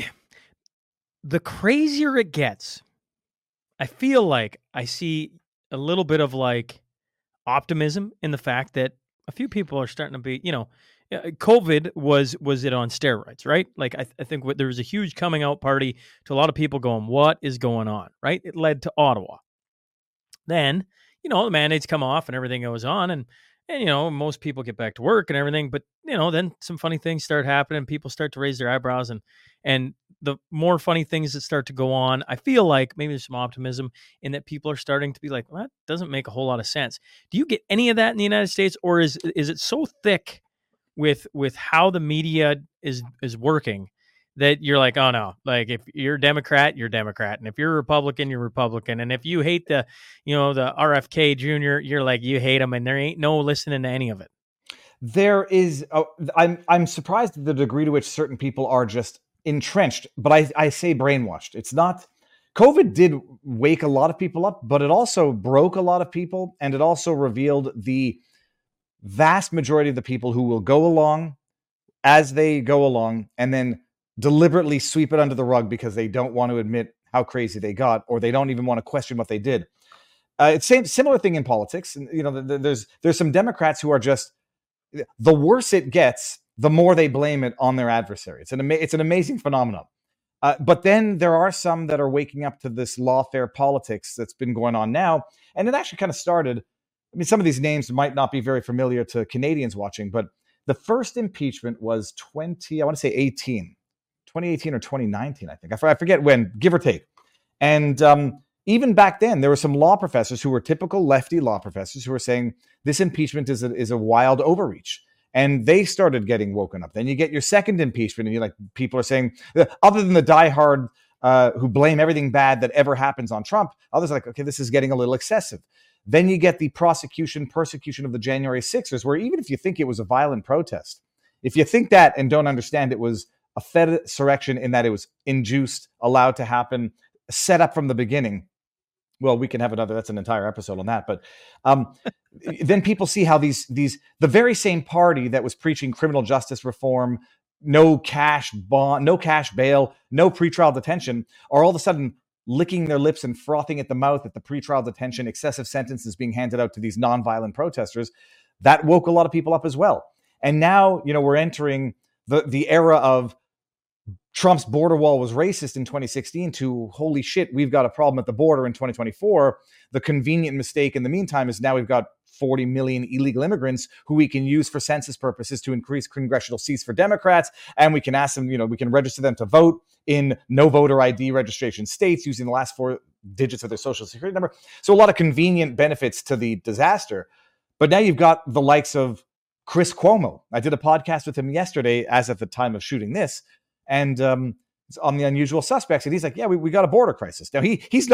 The crazier it gets, I feel like I see a little bit of like optimism in the fact that a few people are starting to be, COVID was it on steroids, right? Like I think there was a huge coming out party to a lot of people going, what is going on, right? It led to Ottawa. Then, the mandates come off and everything goes on and most people get back to work and everything, but then some funny things start happening. People start to raise their eyebrows and the more funny things that start to go on, I feel like maybe there's some optimism in that people are starting to be like, well, that doesn't make a whole lot of sense. Do you get any of that in the United States, or is it so thick with how the media is working that you're like, oh no, like if you're Democrat, you're Democrat, and if you're Republican, you're Republican, and if you hate the RFK Jr., you're like, you hate him, and there ain't no listening to any of it. There is, I'm surprised at the degree to which certain people are just entrenched, but I say brainwashed. It's not. COVID did wake a lot of people up, but it also broke a lot of people, and it also revealed the vast majority of the people who will go along as they go along and then deliberately sweep it under the rug because they don't want to admit how crazy they got, or they don't even want to question what they did. It's similar thing in politics. And, there's some Democrats who are just, the worse it gets, the more they blame it on their adversary. It's an amazing phenomenon. But then there are some that are waking up to this lawfare politics that's been going on now. And it actually kind of started, some of these names might not be very familiar to Canadians watching, but the first impeachment was 2018 or 2019, I think. I forget when, give or take. And even back then, there were some law professors who were typical lefty law professors who were saying this impeachment is a wild overreach. And they started getting woken up. Then you get your second impeachment, and people are saying, other than the diehard who blame everything bad that ever happens on Trump, others are like, okay, this is getting a little excessive. Then you get the persecution of the January 6ers, where even if you think it was a violent protest, if you think that and don't understand it was a Fed insurrection in that it was induced, allowed to happen, set up from the beginning, well, we can have that's an entire episode on that. But then people see how the very same party that was preaching criminal justice reform, no cash bond, no cash bail, no pretrial detention, are all of a sudden licking their lips and frothing at the mouth at the pretrial detention, excessive sentences being handed out to these nonviolent protesters. That woke a lot of people up as well. And now, we're entering the era of Trump's border wall was racist in 2016 to holy shit, we've got a problem at the border in 2024. The convenient mistake in the meantime is now we've got 40 million illegal immigrants who we can use for census purposes to increase congressional seats for Democrats. And we can ask them, we can register them to vote in no voter ID registration states using the last 4 digits of their social security number. So a lot of convenient benefits to the disaster. But now you've got the likes of Chris Cuomo. I did a podcast with him yesterday, as at the time of shooting this, and on the Unusual Suspects, and he's like, yeah, we got a border crisis. Now he's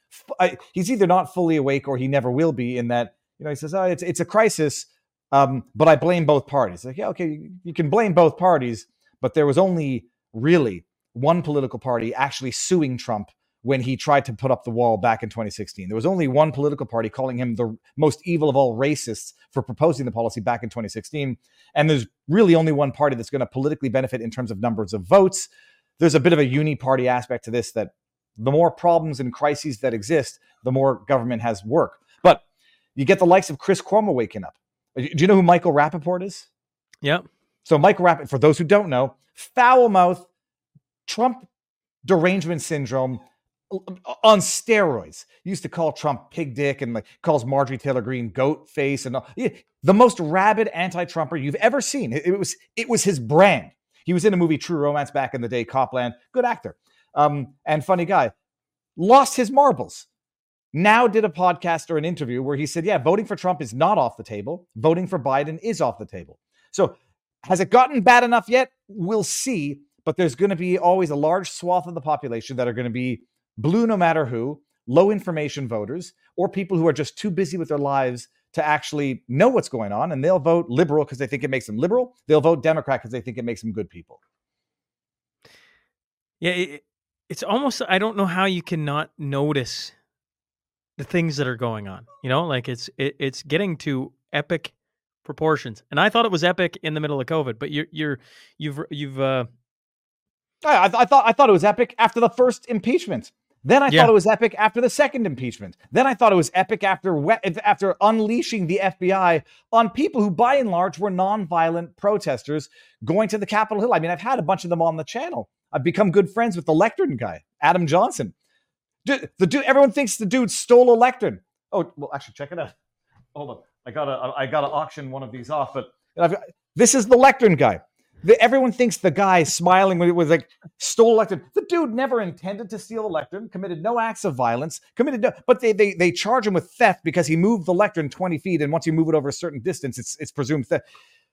either not fully awake or he never will be, in that, he says, oh, it's a crisis, but I blame both parties. Like, yeah, okay, you can blame both parties, but there was only really one political party actually suing Trump when he tried to put up the wall back in 2016. There was only one political party calling him the most evil of all racists for proposing the policy back in 2016. And there's really only one party that's going to politically benefit in terms of numbers of votes. There's a bit of a uni-party aspect to this, that the more problems and crises that exist, the more government has work. But you get the likes of Chris Cuomo waking up. Do you know who Michael Rappaport is? Yeah. So Michael Rappaport, for those who don't know, foul mouth, Trump derangement syndrome, on steroids. He used to call Trump pig dick and like calls Marjorie Taylor Greene goat face and all. Yeah, the most rabid anti-Trumper you've ever seen. It was his brand. He was in a movie True Romance back in the day, Copland. Good actor, and funny guy. Lost his marbles. Now did a podcast or an interview where he said, yeah, voting for Trump is not off the table. Voting for Biden is off the table. So has it gotten bad enough yet? We'll see. But there's going to be always a large swath of the population that are going to be blue no matter who, low information voters, or people who are just too busy with their lives to actually know what's going on. And they'll vote liberal because they think it makes them liberal. They'll vote Democrat because they think it makes them good people. Yeah, it's almost, I don't know how you cannot notice the things that are going on. Like it's getting to epic proportions. And I thought it was epic in the middle of COVID, but I thought it was epic after the first impeachment. Then I thought it was epic after the second impeachment. Then I thought it was epic after unleashing the FBI on people who, by and large, were nonviolent protesters going to the Capitol Hill. I mean, I've had a bunch of them on the channel. I've become good friends with the lectern guy, Adam Johnson. The dude, everyone thinks the dude stole a lectern. Oh, well, actually, check it out. Hold on, I gotta auction one of these off. But this is the lectern guy. Everyone thinks the guy smiling was like stole a lectern. The dude never intended to steal a lectern, committed no acts of violence, but they charge him with theft because he moved the lectern 20 feet, and once you move it over a certain distance, it's presumed theft.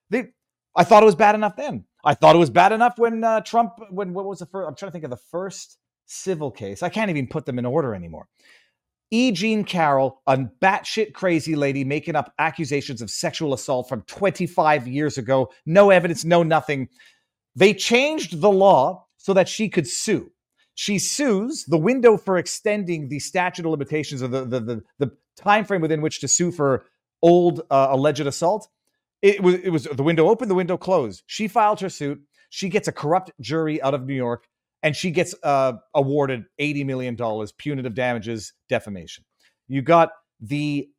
I thought it was bad enough then. I thought it was bad enough when Trump. What was the first? I'm trying to think of the first civil case. I can't even put them in order anymore. E. Jean Carroll, a batshit crazy lady making up accusations of sexual assault from 25 years ago. No evidence, no nothing. They changed the law so that she could sue. She sues. The window for extending the statute of limitations or the time frame within which to sue for old alleged assault, it was the window open, the window closed. She filed her suit. She gets a corrupt jury out of New York. And she gets awarded $80 million, punitive damages, defamation. You got the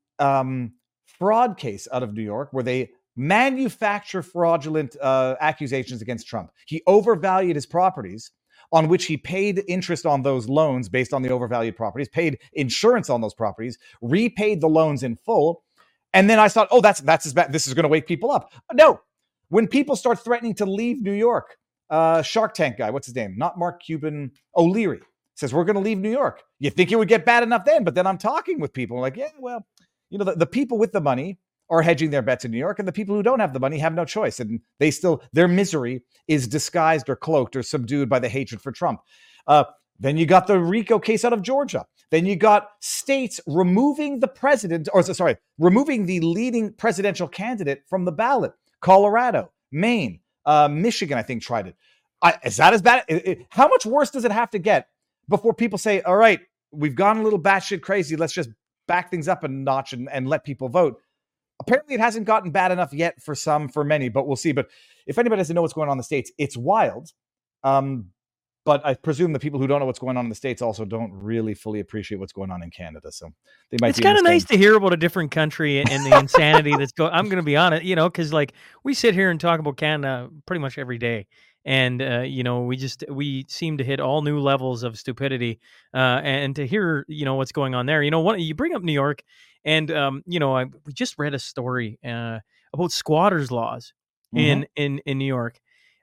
fraud case out of New York where they manufacture fraudulent accusations against Trump. He overvalued his properties, on which he paid interest on those loans based on the overvalued properties, paid insurance on those properties, repaid the loans in full. And then I thought, oh, that's as bad. This is going to wake people up. No. When people start threatening to leave New York, Shark Tank guy, what's his name? Not Mark Cuban, O'Leary, says, we're going to leave New York. You think it would get bad enough then, but then I'm talking with people like, yeah, well, the people with the money are hedging their bets in New York, and the people who don't have the money have no choice. And their misery is disguised or cloaked or subdued by the hatred for Trump. Then you got the RICO case out of Georgia. Then you got states removing removing the leading presidential candidate from the ballot. Colorado, Maine, Michigan, I think, tried it. Is that as bad? How much worse does it have to get before people say, all right, we've gone a little batshit crazy. Let's just back things up a notch and let people vote. Apparently, it hasn't gotten bad enough yet for many, but we'll see. But if anybody doesn't know what's going on in the States, it's wild. But I presume the people who don't know what's going on in the States also don't really fully appreciate what's going on in Canada. So they might. It's kind of nice to hear about a different country and the insanity that's going. I'm going to be honest, because like we sit here and talk about Canada pretty much every day, and we seem to hit all new levels of stupidity. And to hear what's going on there, you bring up New York, and we just read a story about squatters' laws in New York.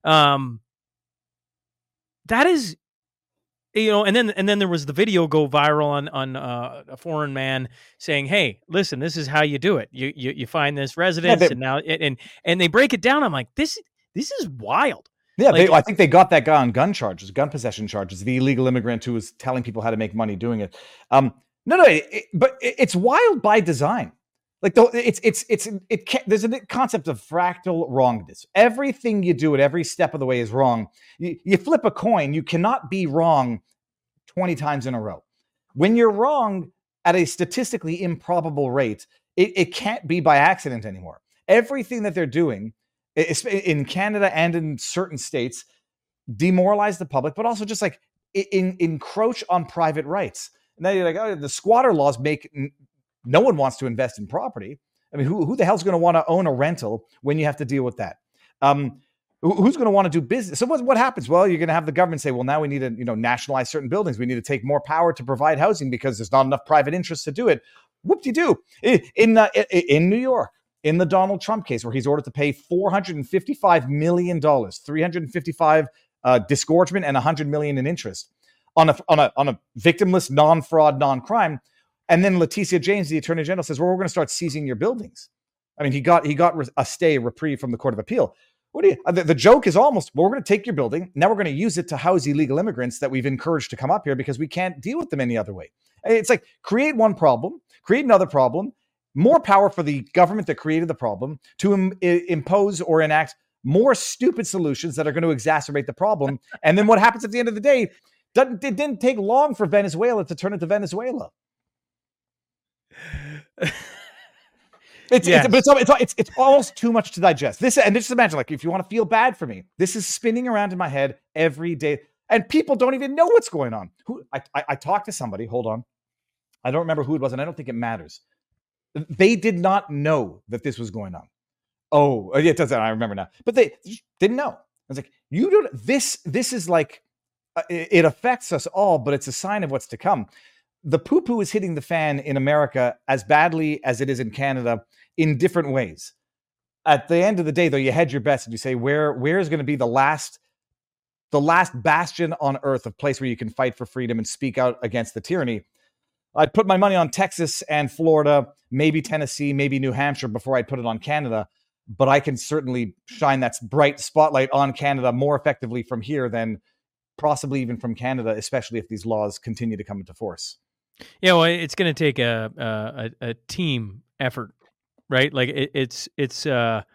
That is, and then there was the video go viral on a foreign man saying, "Hey, listen, this is how you do it. You find this residence, and now and they break it down." I'm like, this is wild. Yeah, I think they got that guy on gun possession charges, the illegal immigrant who was telling people how to make money doing it. But it's wild by design. Like there's a concept of fractal wrongness. Everything you do at every step of the way is wrong. You flip a coin, you cannot be wrong 20 times in a row. When you're wrong at a statistically improbable rate, it can't be by accident anymore. Everything that they're doing in Canada and in certain states demoralize the public, but also just like encroach on private rights. Now you're like, oh, the squatter laws make no one wants to invest in property. I mean, who the hell's going to want to own a rental when you have to deal with that? Who's going to want to do business? So what happens? Well, you're going to have the government say, well, now we need to, nationalize certain buildings. We need to take more power to provide housing because there's not enough private interest to do it. Whoop-de-doo. In New York, in the Donald Trump case, where he's ordered to pay $455 million, 355 disgorgement and $100 million in interest on a victimless, non-fraud, non-crime. And then Letitia James, the Attorney General, says, well, we're going to start seizing your buildings. I mean, he got a reprieve from the Court of Appeal. The joke is almost, well, we're going to take your building. Now we're going to use it to house illegal immigrants that we've encouraged to come up here because we can't deal with them any other way. It's like, create one problem, create another problem, more power for the government that created the problem to impose or enact more stupid solutions that are going to exacerbate the problem. And then what happens at the end of the day, it didn't take long for Venezuela to turn into Venezuela. It's almost too much to digest. Just imagine, like, if you want to feel bad for me, this is spinning around in my head every day, and people don't even know what's going on. I talked to somebody. Hold on, I don't remember who it was, and I don't think it matters. They did not know that this was going on. Oh, yeah, it doesn't. I remember now, but they didn't know. I was like, you don't. This is like, it affects us all, but it's a sign of what's to come. The poo-poo is hitting the fan in America as badly as it is in Canada in different ways. At the end of the day, though, you hedge your bets and you say, where is going to be the last bastion on earth of place where you can fight for freedom and speak out against the tyranny? I'd put my money on Texas and Florida, maybe Tennessee, maybe New Hampshire before I'd put it on Canada. But I can certainly shine that bright spotlight on Canada more effectively from here than possibly even from Canada, especially if these laws continue to come into force. Yeah, well, it's going to take a team effort, right? Like it's going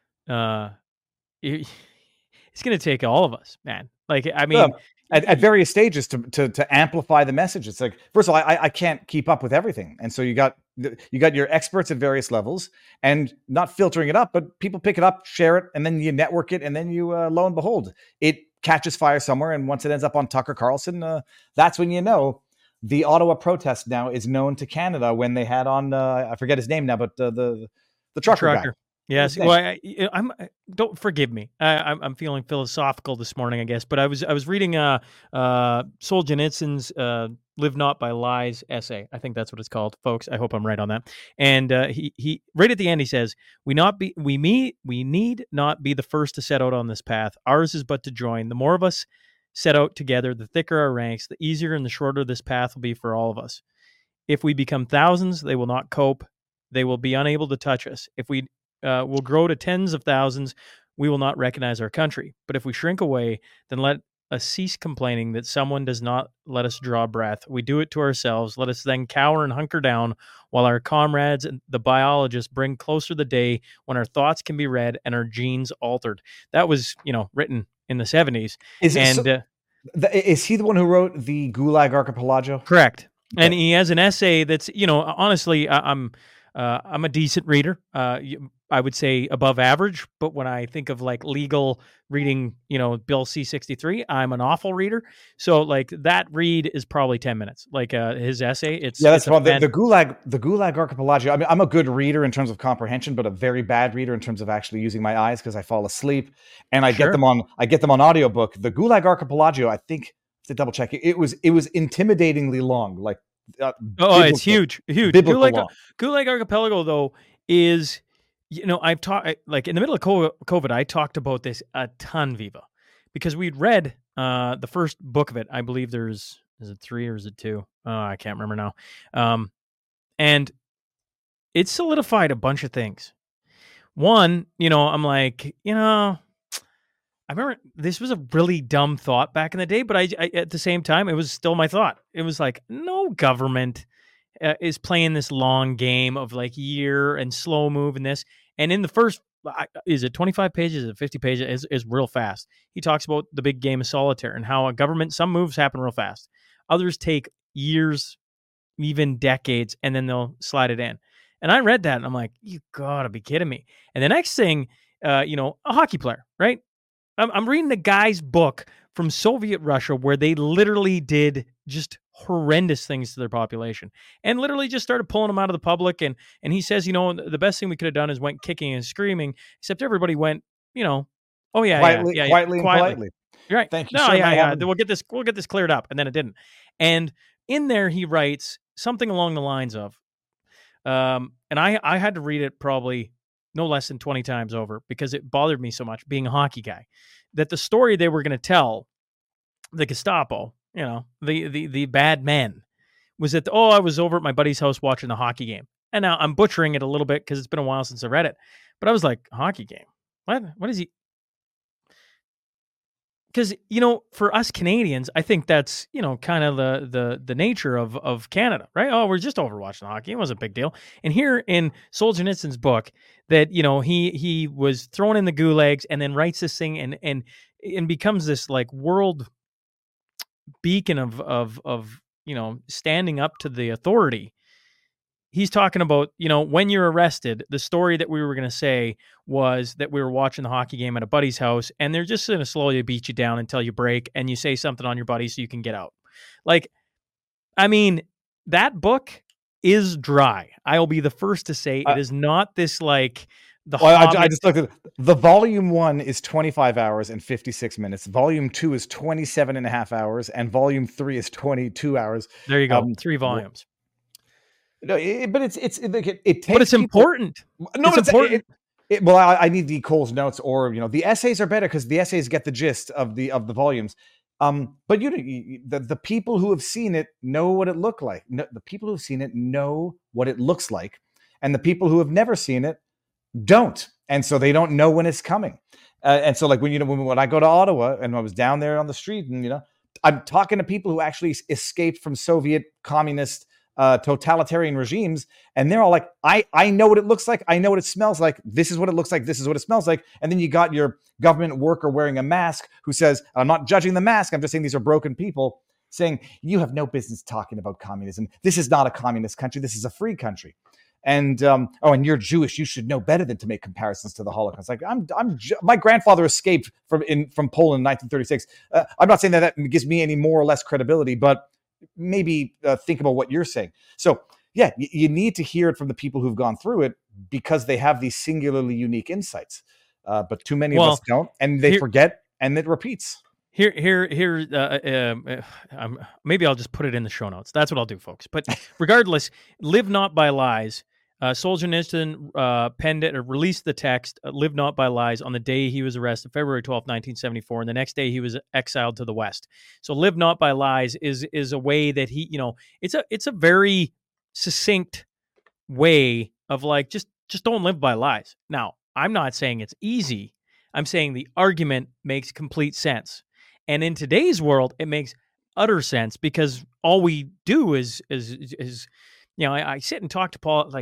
to take all of us, man. Like, I mean, at various stages to amplify the message. It's like, first of all, I can't keep up with everything, and so you got your experts at various levels, and not filtering it up, but people pick it up, share it, and then you network it, and then you lo and behold, it catches fire somewhere, and once it ends up on Tucker Carlson, that's when you know. The Ottawa protest now is known to Canada when they had on, I forget his name now, but the trucker guy. Yes. Well, I'm don't forgive me. I'm feeling philosophical this morning, I guess. But I was reading Solzhenitsyn's "Live Not by Lies" essay. I think that's what it's called, folks. I hope I'm right on that. And he right at the end he says, we need not be the first to set out on this path. Ours is but to join. The more of us set out together, the thicker our ranks, the easier and the shorter this path will be for all of us. If we become thousands, they will not cope. They will be unable to touch us. If we will grow to tens of thousands, we will not recognize our country. But if we shrink away, then let us cease complaining that someone does not let us draw breath. We do it to ourselves. Let us then cower and hunker down while our comrades and the biologists bring closer the day when our thoughts can be read and our genes altered. That was, written in the 70s. Is he the one who wrote the Gulag Archipelago? Correct. Okay. And he has an essay that's, honestly, I'm a decent reader. I would say above average, but when I think of like legal reading, Bill C-63, I'm an awful reader. So like that read is probably 10 minutes. Like his essay, that's fun. The Gulag Archipelago. I mean, I'm a good reader in terms of comprehension, but a very bad reader in terms of actually using my eyes because I fall asleep. And I get them on audiobook. The Gulag Archipelago, I think, to double check, it was intimidatingly long. Like it's huge. Gulag Archipelago though is. I've talked like in the middle of COVID, I talked about this a ton, Viva, because we'd read the first book of it. I believe is it 3 or is it 2? I can't remember now. And it solidified a bunch of things. One, I'm like, I remember this was a really dumb thought back in the day, but I at the same time, it was still my thought. It was like, no government is playing this long game of like year and slow move and this. And in the first, is it 25 pages? Is it 50 pages? Is real fast. He talks about the big game of solitaire and how a government, some moves happen real fast. Others take years, even decades, and then they'll slide it in. And I read that and I'm like, you gotta be kidding me. And the next thing, a hockey player, right? I'm reading the guy's book from Soviet Russia where they literally did just horrendous things to their population and literally just started pulling them out of the public. And he says, the best thing we could have done is went kicking and screaming, except everybody went, Oh yeah, quietly, yeah. quietly, and politely. You're right. Thank you, No, sir. yeah. We'll get this cleared up, and then it didn't. And in there, he writes something along the lines of, and I had to read it probably no less than 20 times over because it bothered me so much being a hockey guy, that the story they were going to tell, the Gestapo, the bad men, was that, I was over at my buddy's house watching the hockey game. And now I'm butchering it a little bit because it's been a while since I read it. But I was like, hockey game? What is he? Because, for us Canadians, I think that's, kind of the nature of Canada, right? Oh, we're just over watching hockey. It wasn't a big deal. And here in Solzhenitsyn's book, that, he was thrown in the gulags and then writes this thing and becomes this like world beacon of standing up to the authority. He's talking about, when you're arrested, the story that we were going to say was that we were watching the hockey game at a buddy's house and they're just going to slowly beat you down until you break and you say something on your buddy so you can get out. Like, I mean, that book is dry. I'll be the first to say it is not this like the I just looked at it. The volume 1 is 25 hours and 56 minutes. Volume 2 is 27 and a half hours. And volume 3 is 22 hours. There you go. 3 volumes. No, but it takes. But it's important. No, it's important. Well, I need the Cole's notes, or the essays are better because the essays get the gist of the volumes. But the people who have seen it know what it looked like. No, the people who have seen it know what it looks like, and the people who have never seen it don't, and so they don't know when it's coming. And so, like when I go to Ottawa and I was down there on the street, and I'm talking to people who actually escaped from Soviet communist totalitarian regimes, and they're all like, I know what it looks like, I know what it smells like, this is what it looks like, this is what it smells like. And then you got your government worker wearing a mask who says, I'm not judging the mask, I'm just saying these are broken people, saying you have no business talking about communism, this is not a communist country, this is a free country. And and you're Jewish, you should know better than to make comparisons to the Holocaust. Like my grandfather escaped from Poland in 1936. I'm not saying that gives me any more or less credibility, but maybe think about what you're saying. So yeah, you need to hear it from the people who've gone through it because they have these singularly unique insights. But too many of us don't, and they forget, and it repeats. Maybe I'll just put it in the show notes. That's what I'll do, folks. But regardless, Live Not by Lies. Solzhenitsyn penned it or released the text, Live Not by Lies, on the day he was arrested, February 12th, 1974, and the next day he was exiled to the West. So Live Not by Lies is a way that he, it's a very succinct way of like, just don't live by lies. Now, I'm not saying it's easy. I'm saying the argument makes complete sense. And in today's world, it makes utter sense because all we do is I sit and talk to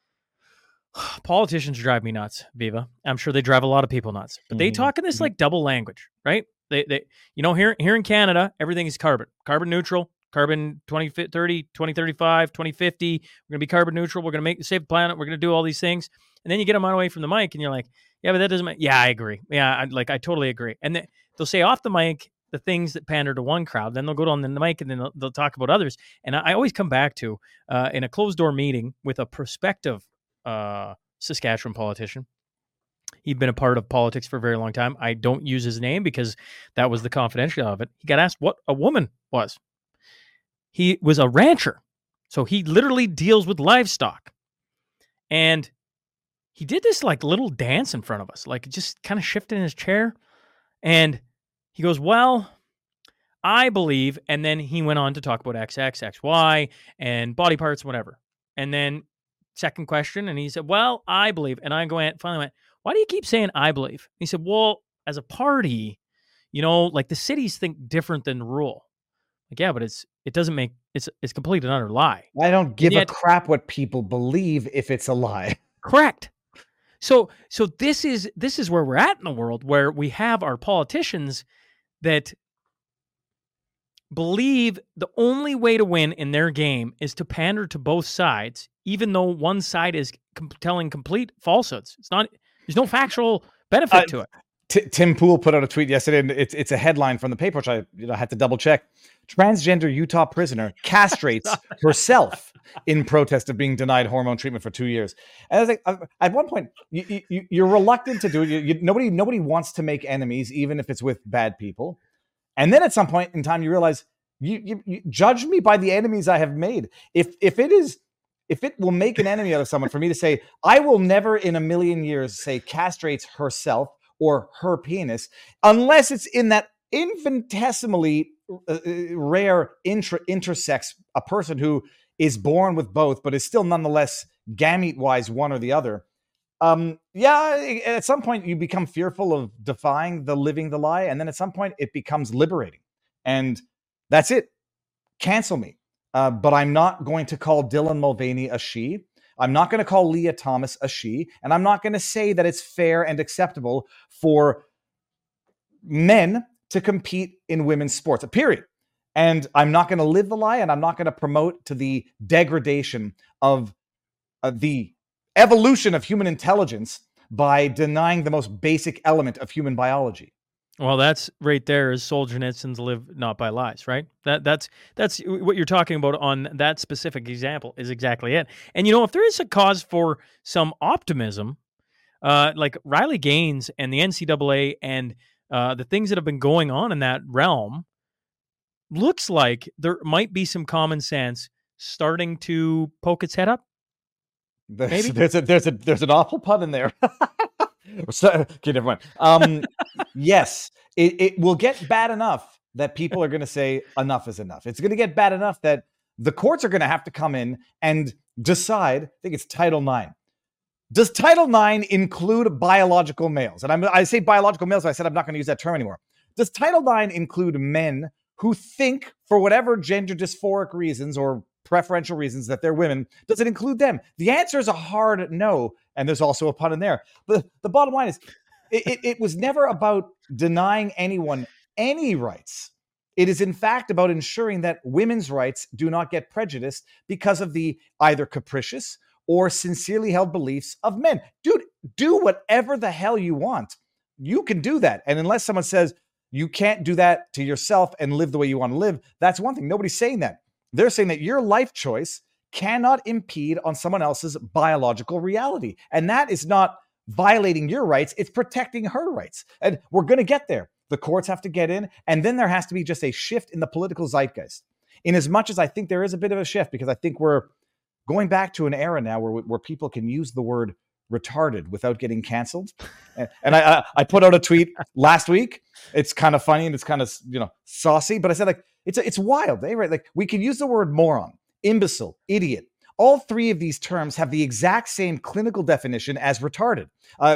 politicians drive me nuts, Viva. I'm sure they drive a lot of people nuts, but they talk in this like double language, right? They here in Canada, everything is carbon neutral, carbon 2030, 2035, 2050. We're going to be carbon neutral. We're going to save the planet. We're going to do all these things. And then you get them away from the mic and you're like, yeah, but that doesn't make, yeah, I agree. Yeah. I totally agree. And they'll say off the mic the things that pander to one crowd, then they'll go on the mic and then they'll talk about others. And I always come back to, in a closed door meeting with a prospective Saskatchewan politician. He'd been a part of politics for a very long time. I don't use his name because that was the confidentiality of it. He got asked what a woman was. He was a rancher. So he literally deals with livestock. And he did this like little dance in front of us, like just kind of shifting in his chair. And he goes, well, I believe, and then he went on to talk about XX, XY, and body parts, whatever. And then second question, and he said, well, I believe. And I finally went, why do you keep saying I believe? And he said, well, as a party, like the cities think different than rural. Like, yeah, but it doesn't make, it's complete and utter lie. I don't give a crap what people believe if it's a lie. Correct. So this is where we're at in the world, where we have our politicians that believe the only way to win in their game is to pander to both sides, even though one side is telling complete falsehoods. There's no factual benefit to it. Tim Pool put out a tweet yesterday, and it's a headline from the paper, which I had to double check. Transgender Utah prisoner castrates herself in protest of being denied hormone treatment for 2 years. And I was like, at one point, you're reluctant to do it. Nobody wants to make enemies, even if it's with bad people. And then at some point in time, you realize you judge me by the enemies I have made. If it will make an enemy out of someone for me to say, I will never in a million years say castrates herself or her penis, unless it's in that infinitesimally rare intersex, a person who is born with both, but is still nonetheless gamete-wise one or the other. At some point you become fearful of defying the living the lie, and then at some point it becomes liberating. And that's it. Cancel me. But I'm not going to call Dylan Mulvaney a she. I'm not going to call Leah Thomas a she. And I'm not going to say that it's fair and acceptable for men to compete in women's sports, period. And I'm not going to live the lie, and I'm not going to promote to the degradation of the evolution of human intelligence by denying the most basic element of human biology. Well, that's right there is Solzhenitsyn's live not by lies, right? That's what you're talking about on that specific example is exactly it. And, if there is a cause for some optimism, like Riley Gaines and the NCAA and the things that have been going on in that realm, looks like there might be some common sense starting to poke its head up. There's an awful pun in there. Okay, never mind. Yes, it will get bad enough that people are going to say enough is enough. It's going to get bad enough that the courts are going to have to come in and decide. I think it's Title IX. Does Title IX include biological males? And I say biological males, but I said I'm not going to use that term anymore. Does Title IX include men who think, for whatever gender dysphoric reasons or preferential reasons, that they're women? Does it include them? The answer is a hard no, and there's also a pun in there. But the bottom line is, it was never about denying anyone any rights. It is in fact about ensuring that women's rights do not get prejudiced because of the either capricious or sincerely held beliefs of men. Dude, do whatever the hell you want. You can do that. And unless someone says you can't do that to yourself and live the way you want to live, that's one thing. Nobody's saying that. They're saying that your life choice cannot impede on someone else's biological reality. And that is not violating your rights. It's protecting her rights. And we're going to get there. The courts have to get in. And then there has to be just a shift in the political zeitgeist. In as much as I think there is a bit of a shift, because I think we're going back to an era now where people can use the word retarded without getting canceled. And I put out a tweet last week. It's kind of funny and it's kind of, saucy, but I said, like, it's wild, eh? Right? Like, we can use the word moron, imbecile, idiot. All three of these terms have the exact same clinical definition as retarded.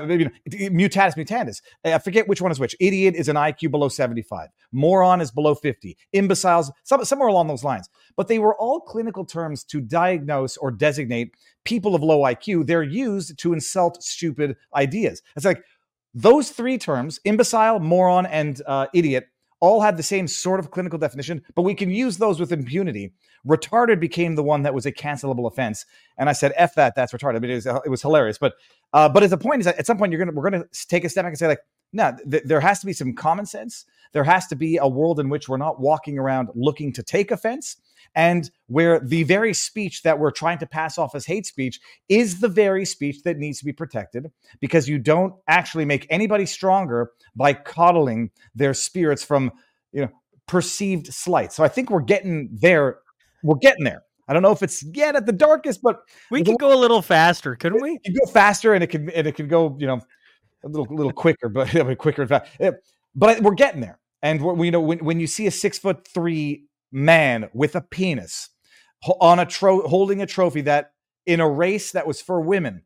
Mutatis mutandis. I forget which one is which. Idiot is an IQ below 75. Moron is below 50. Imbeciles, somewhere along those lines. But they were all clinical terms to diagnose or designate people of low IQ. They're used to insult stupid ideas. It's like those three terms, imbecile, moron, and idiot, all had the same sort of clinical definition, but we can use those with impunity. Retarded became the one that was a cancelable offense. And I said, F that, that's retarded. I mean, it was hilarious. But as the point is that at some point we're going to take a step back and say, like, no, there has to be some common sense. There has to be a world in which we're not walking around looking to take offense, and where the very speech that we're trying to pass off as hate speech is the very speech that needs to be protected, because you don't actually make anybody stronger by coddling their spirits from, perceived slight. So I think we're getting there. We're getting there. I don't know if it's yet at the darkest, but we could go a little faster, couldn't we? You go faster, and it could go, a little quicker, but quicker and fast. But we're getting there. And when you see a 6'3" man with a penis on holding a trophy that in a race that was for women,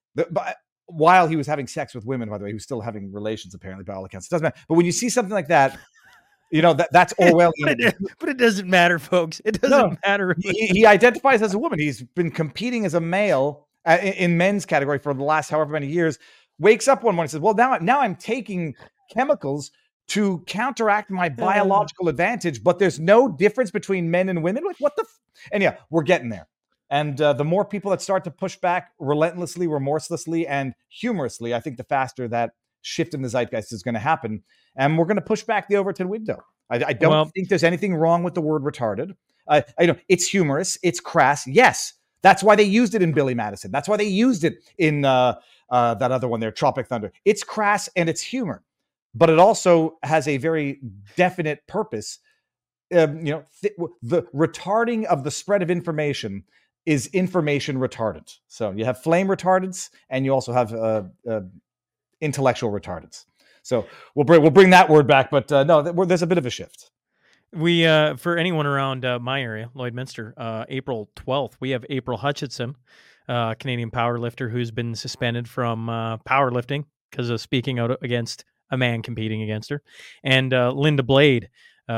while he was having sex with women, by the way, he was still having relations apparently by all accounts. It doesn't matter. But when you see something like that, that's Orwellian. But it doesn't matter, folks. It doesn't matter. He identifies as a woman. He's been competing as a male in men's category for the last however many years. Wakes up one morning and says, well, now I'm taking chemicals to counteract my biological advantage, but there's no difference between men and women. Like, what the? And yeah, we're getting there. And the more people that start to push back relentlessly, remorselessly, and humorously, I think the faster that shift in the zeitgeist is going to happen. And we're going to push back the Overton window. I don't think there's anything wrong with the word retarded. I know it's humorous, it's crass. Yes, that's why they used it in Billy Madison. That's why they used it in that other one there, Tropic Thunder. It's crass and it's humor, but it also has a very definite purpose. The retarding of the spread of information is information retardant. So you have flame retardants, and you also have intellectual retardants. So we'll bring that word back, but no, there's a bit of a shift. We for anyone around my area, Lloydminster, April 12th, we have April Hutchinson, Canadian powerlifter who's been suspended from powerlifting because of speaking out against a man competing against her, and Linda Blade,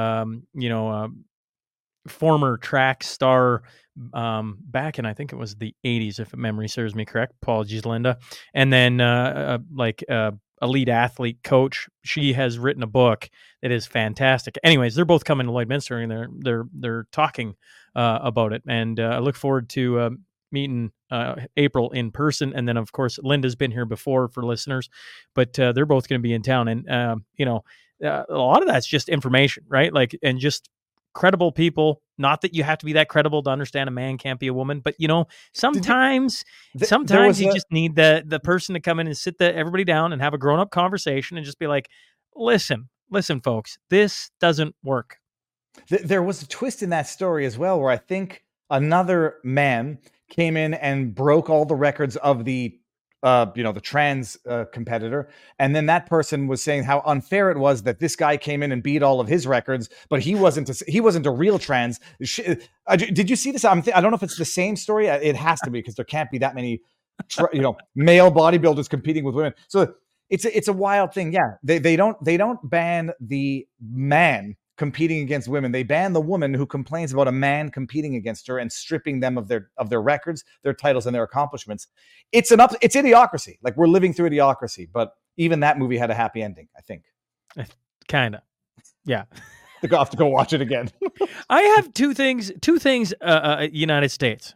former track star back in, I think it was the 80s, if memory serves me correct. Apologies, Linda. And then elite athlete coach. She has written a book that is fantastic. Anyways, they're both coming to Lloydminster, and they're talking about it. And I look forward to meeting April in person. And then, of course, Linda's been here before for listeners, but they're both going to be in town. And, a lot of that's just information, right? Like, and just credible people. Not that you have to be that credible to understand a man can't be a woman, but sometimes you just need the person to come in and sit everybody down and have a grown-up conversation and just be like, listen, folks, this doesn't work. There was a twist in that story as well, where I think another man came in and broke all the records of the trans competitor. And then that person was saying how unfair it was that this guy came in and beat all of his records, but he wasn't a real trans. Did you see this? I don't know if it's the same story. It has to be, because there can't be that many, male bodybuilders competing with women. So it's a wild thing. Yeah. They don't ban the man competing against women. They ban the woman who complains about a man competing against her and stripping them of their records, their titles, and their accomplishments. It's idiocracy. Like, we're living through idiocracy, but even that movie had a happy ending, I think. Kind of. Yeah. I'll have to go watch it again. I have two things, United States.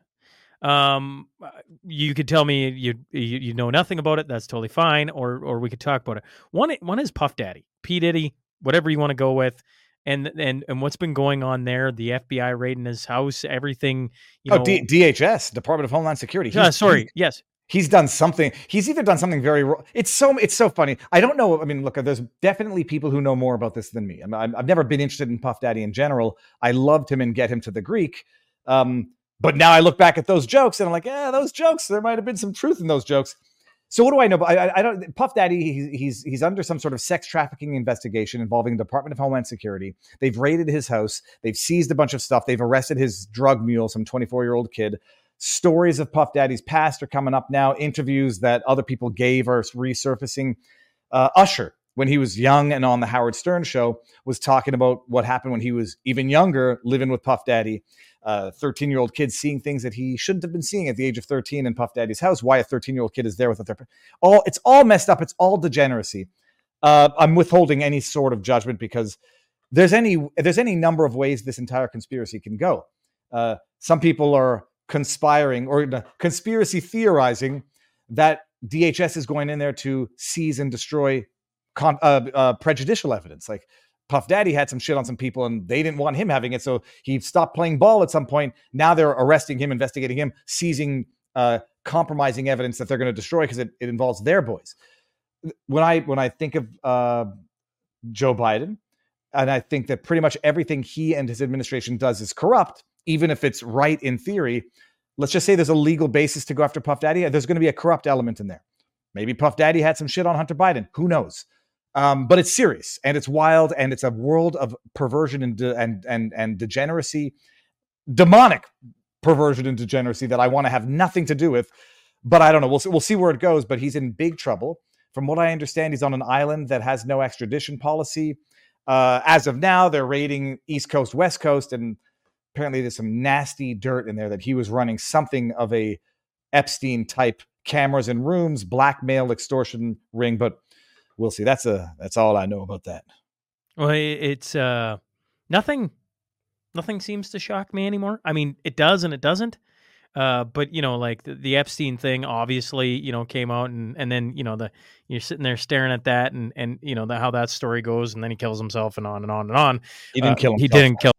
You could tell me you know nothing about it. That's totally fine. Or we could talk about it. One is Puff Daddy, P. Diddy, whatever you want to go with. And what's been going on there? The FBI raiding his house, everything. DHS, Department of Homeland Security. Yes. He's done something. He's either done something very wrong. It's so funny. I don't know. I mean, look, there's definitely people who know more about this than me. I've never been interested in Puff Daddy in general. I loved him in Get Him to the Greek. But now I look back at those jokes and I'm like, those jokes, there might have been some truth in those jokes. So what do I know? I don't. Puff Daddy, he's under some sort of sex trafficking investigation involving the Department of Homeland Security. They've raided his house. They've seized a bunch of stuff. They've arrested his drug mule, some 24-year-old kid. Stories of Puff Daddy's past are coming up now. Interviews that other people gave are resurfacing. Usher, when he was young and on the Howard Stern show, was talking about what happened when he was even younger, living with Puff Daddy. 13-year-old kid seeing things that he shouldn't have been seeing at the age of 13 in Puff Daddy's house. Why a 13-year-old kid is there with it's all messed up. It's all degeneracy. I'm withholding any sort of judgment because there's any number of ways this entire conspiracy can go. Some people are conspiring or conspiracy theorizing that DHS is going in there to seize and destroy prejudicial evidence. Like, Puff Daddy had some shit on some people and they didn't want him having it. So he stopped playing ball at some point. Now they're arresting him, investigating him, seizing compromising evidence that they're going to destroy because it involves their boys. When I think of Joe Biden, and I think that pretty much everything he and his administration does is corrupt, even if it's right in theory. Let's just say there's a legal basis to go after Puff Daddy. There's going to be a corrupt element in there. Maybe Puff Daddy had some shit on Hunter Biden. Who knows? But it's serious and it's wild and it's a world of perversion and degeneracy, demonic perversion and degeneracy that I want to have nothing to do with. But I don't know. We'll see where it goes. But he's in big trouble. From what I understand, he's on an island that has no extradition policy. As of now, they're raiding East Coast, West Coast, and apparently there's some nasty dirt in there that he was running something of a Epstein type cameras in rooms, blackmail, extortion ring. But we'll see. That's all I know about that. Well, it's nothing seems to shock me anymore. I mean, it does and it doesn't. But like the Epstein thing, obviously, came out and then, you're sitting there staring at that and how that story goes, and then he kills himself and on and on and on. He didn't kill himself. He didn't kill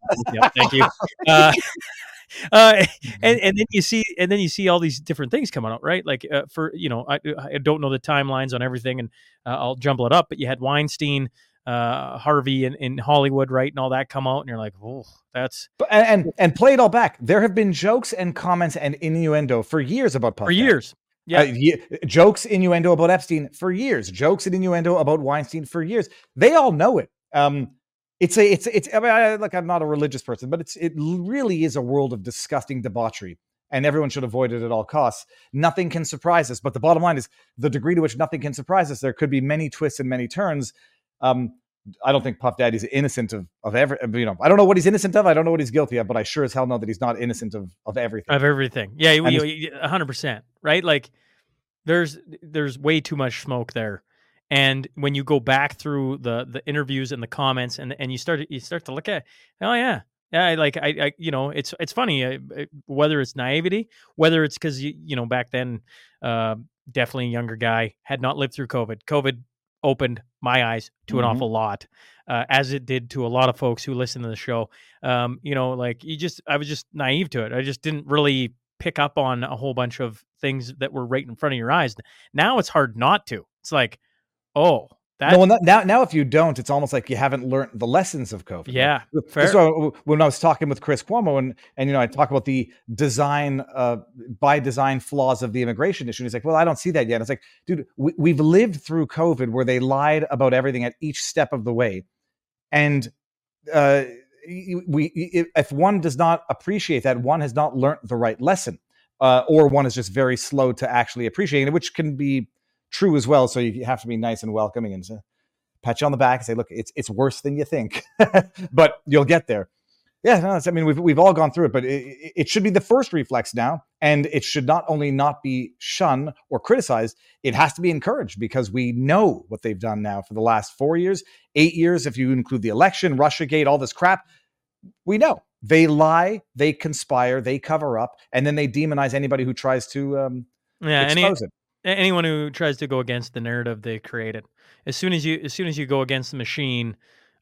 Yeah, thank you. Uh, and then you see all these different things coming out, right? Like I don't know the timelines on everything, and I'll jumble it up. But you had Weinstein, Harvey in Hollywood, right, and all that come out, and you're like, oh, that's and play it all back. There have been jokes and comments and innuendo for years about Puff for Daddy. years. Yeah, jokes, innuendo about Epstein for years. Jokes and innuendo about Weinstein for years. They all know it. It's. I mean, I'm not a religious person, but it really is a world of disgusting debauchery, and everyone should avoid it at all costs. Nothing can surprise us. But the bottom line is the degree to which nothing can surprise us. There could be many twists and many turns. I don't think Puff Daddy's innocent of every. I don't know what he's innocent of. I don't know what he's guilty of. But I sure as hell know that he's not innocent of everything. Of everything. Yeah, 100%. Right? Like there's way too much smoke there. And when you go back through the interviews and the comments, and you start to look at, oh yeah, I it's funny whether it's naivety, whether it's because back then, definitely a younger guy, had not lived through COVID. COVID opened my eyes to an awful lot, as it did to a lot of folks who listen to the show. I was just naive to it. I just didn't really pick up on a whole bunch of things that were right in front of your eyes. Now it's hard not to. It's like, oh, now if you don't, it's almost like you haven't learned the lessons of COVID. Yeah, fair. So when I was talking with Chris Cuomo and I talk about the design by design flaws of the immigration issue, and he's like, well, I don't see that yet. It's like, dude, we've lived through COVID where they lied about everything at each step of the way, and if one does not appreciate that, one has not learned the right lesson, or one is just very slow to actually appreciate it, which can be true as well. So you have to be nice and welcoming and pat you on the back and say, look, it's worse than you think, but you'll get there. Yeah, no, I mean, we've all gone through it, but it should be the first reflex now. And it should not only not be shunned or criticized, it has to be encouraged, because we know what they've done now for the last 4 years, 8 years, if you include the election, Russiagate, all this crap. We know they lie, they conspire, they cover up, and then they demonize anybody who tries to expose it. Anyone who tries to go against the narrative they created, as soon as you go against the machine,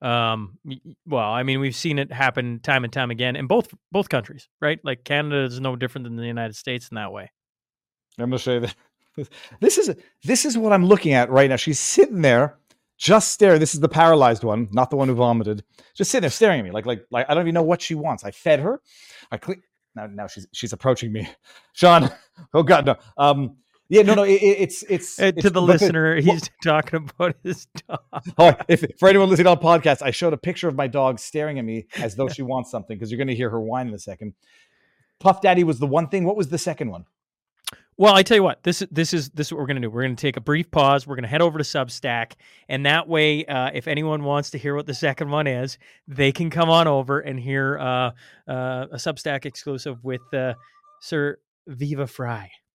we've seen it happen time and time again in both countries, right? Like Canada is no different than the United States in that way. I'm going to show you that. This is what I'm looking at right now. She's sitting there, just staring. This is the paralyzed one, not the one who vomited. Just sitting there staring at me, like I don't even know what she wants. I fed her. Now she's approaching me, Sean. Oh God, no. Yeah, no. It's to the listener. He's talking about his dog. Oh, for anyone listening on podcast, I showed a picture of my dog staring at me as though she wants something, because you're going to hear her whine in a second. Puff Daddy was the one thing. What was the second one? Well, I tell you what. This is what we're going to do. We're going to take a brief pause. We're going to head over to Substack, and that way, if anyone wants to hear what the second one is, they can come on over and hear a Substack exclusive with Sir Viva Fry.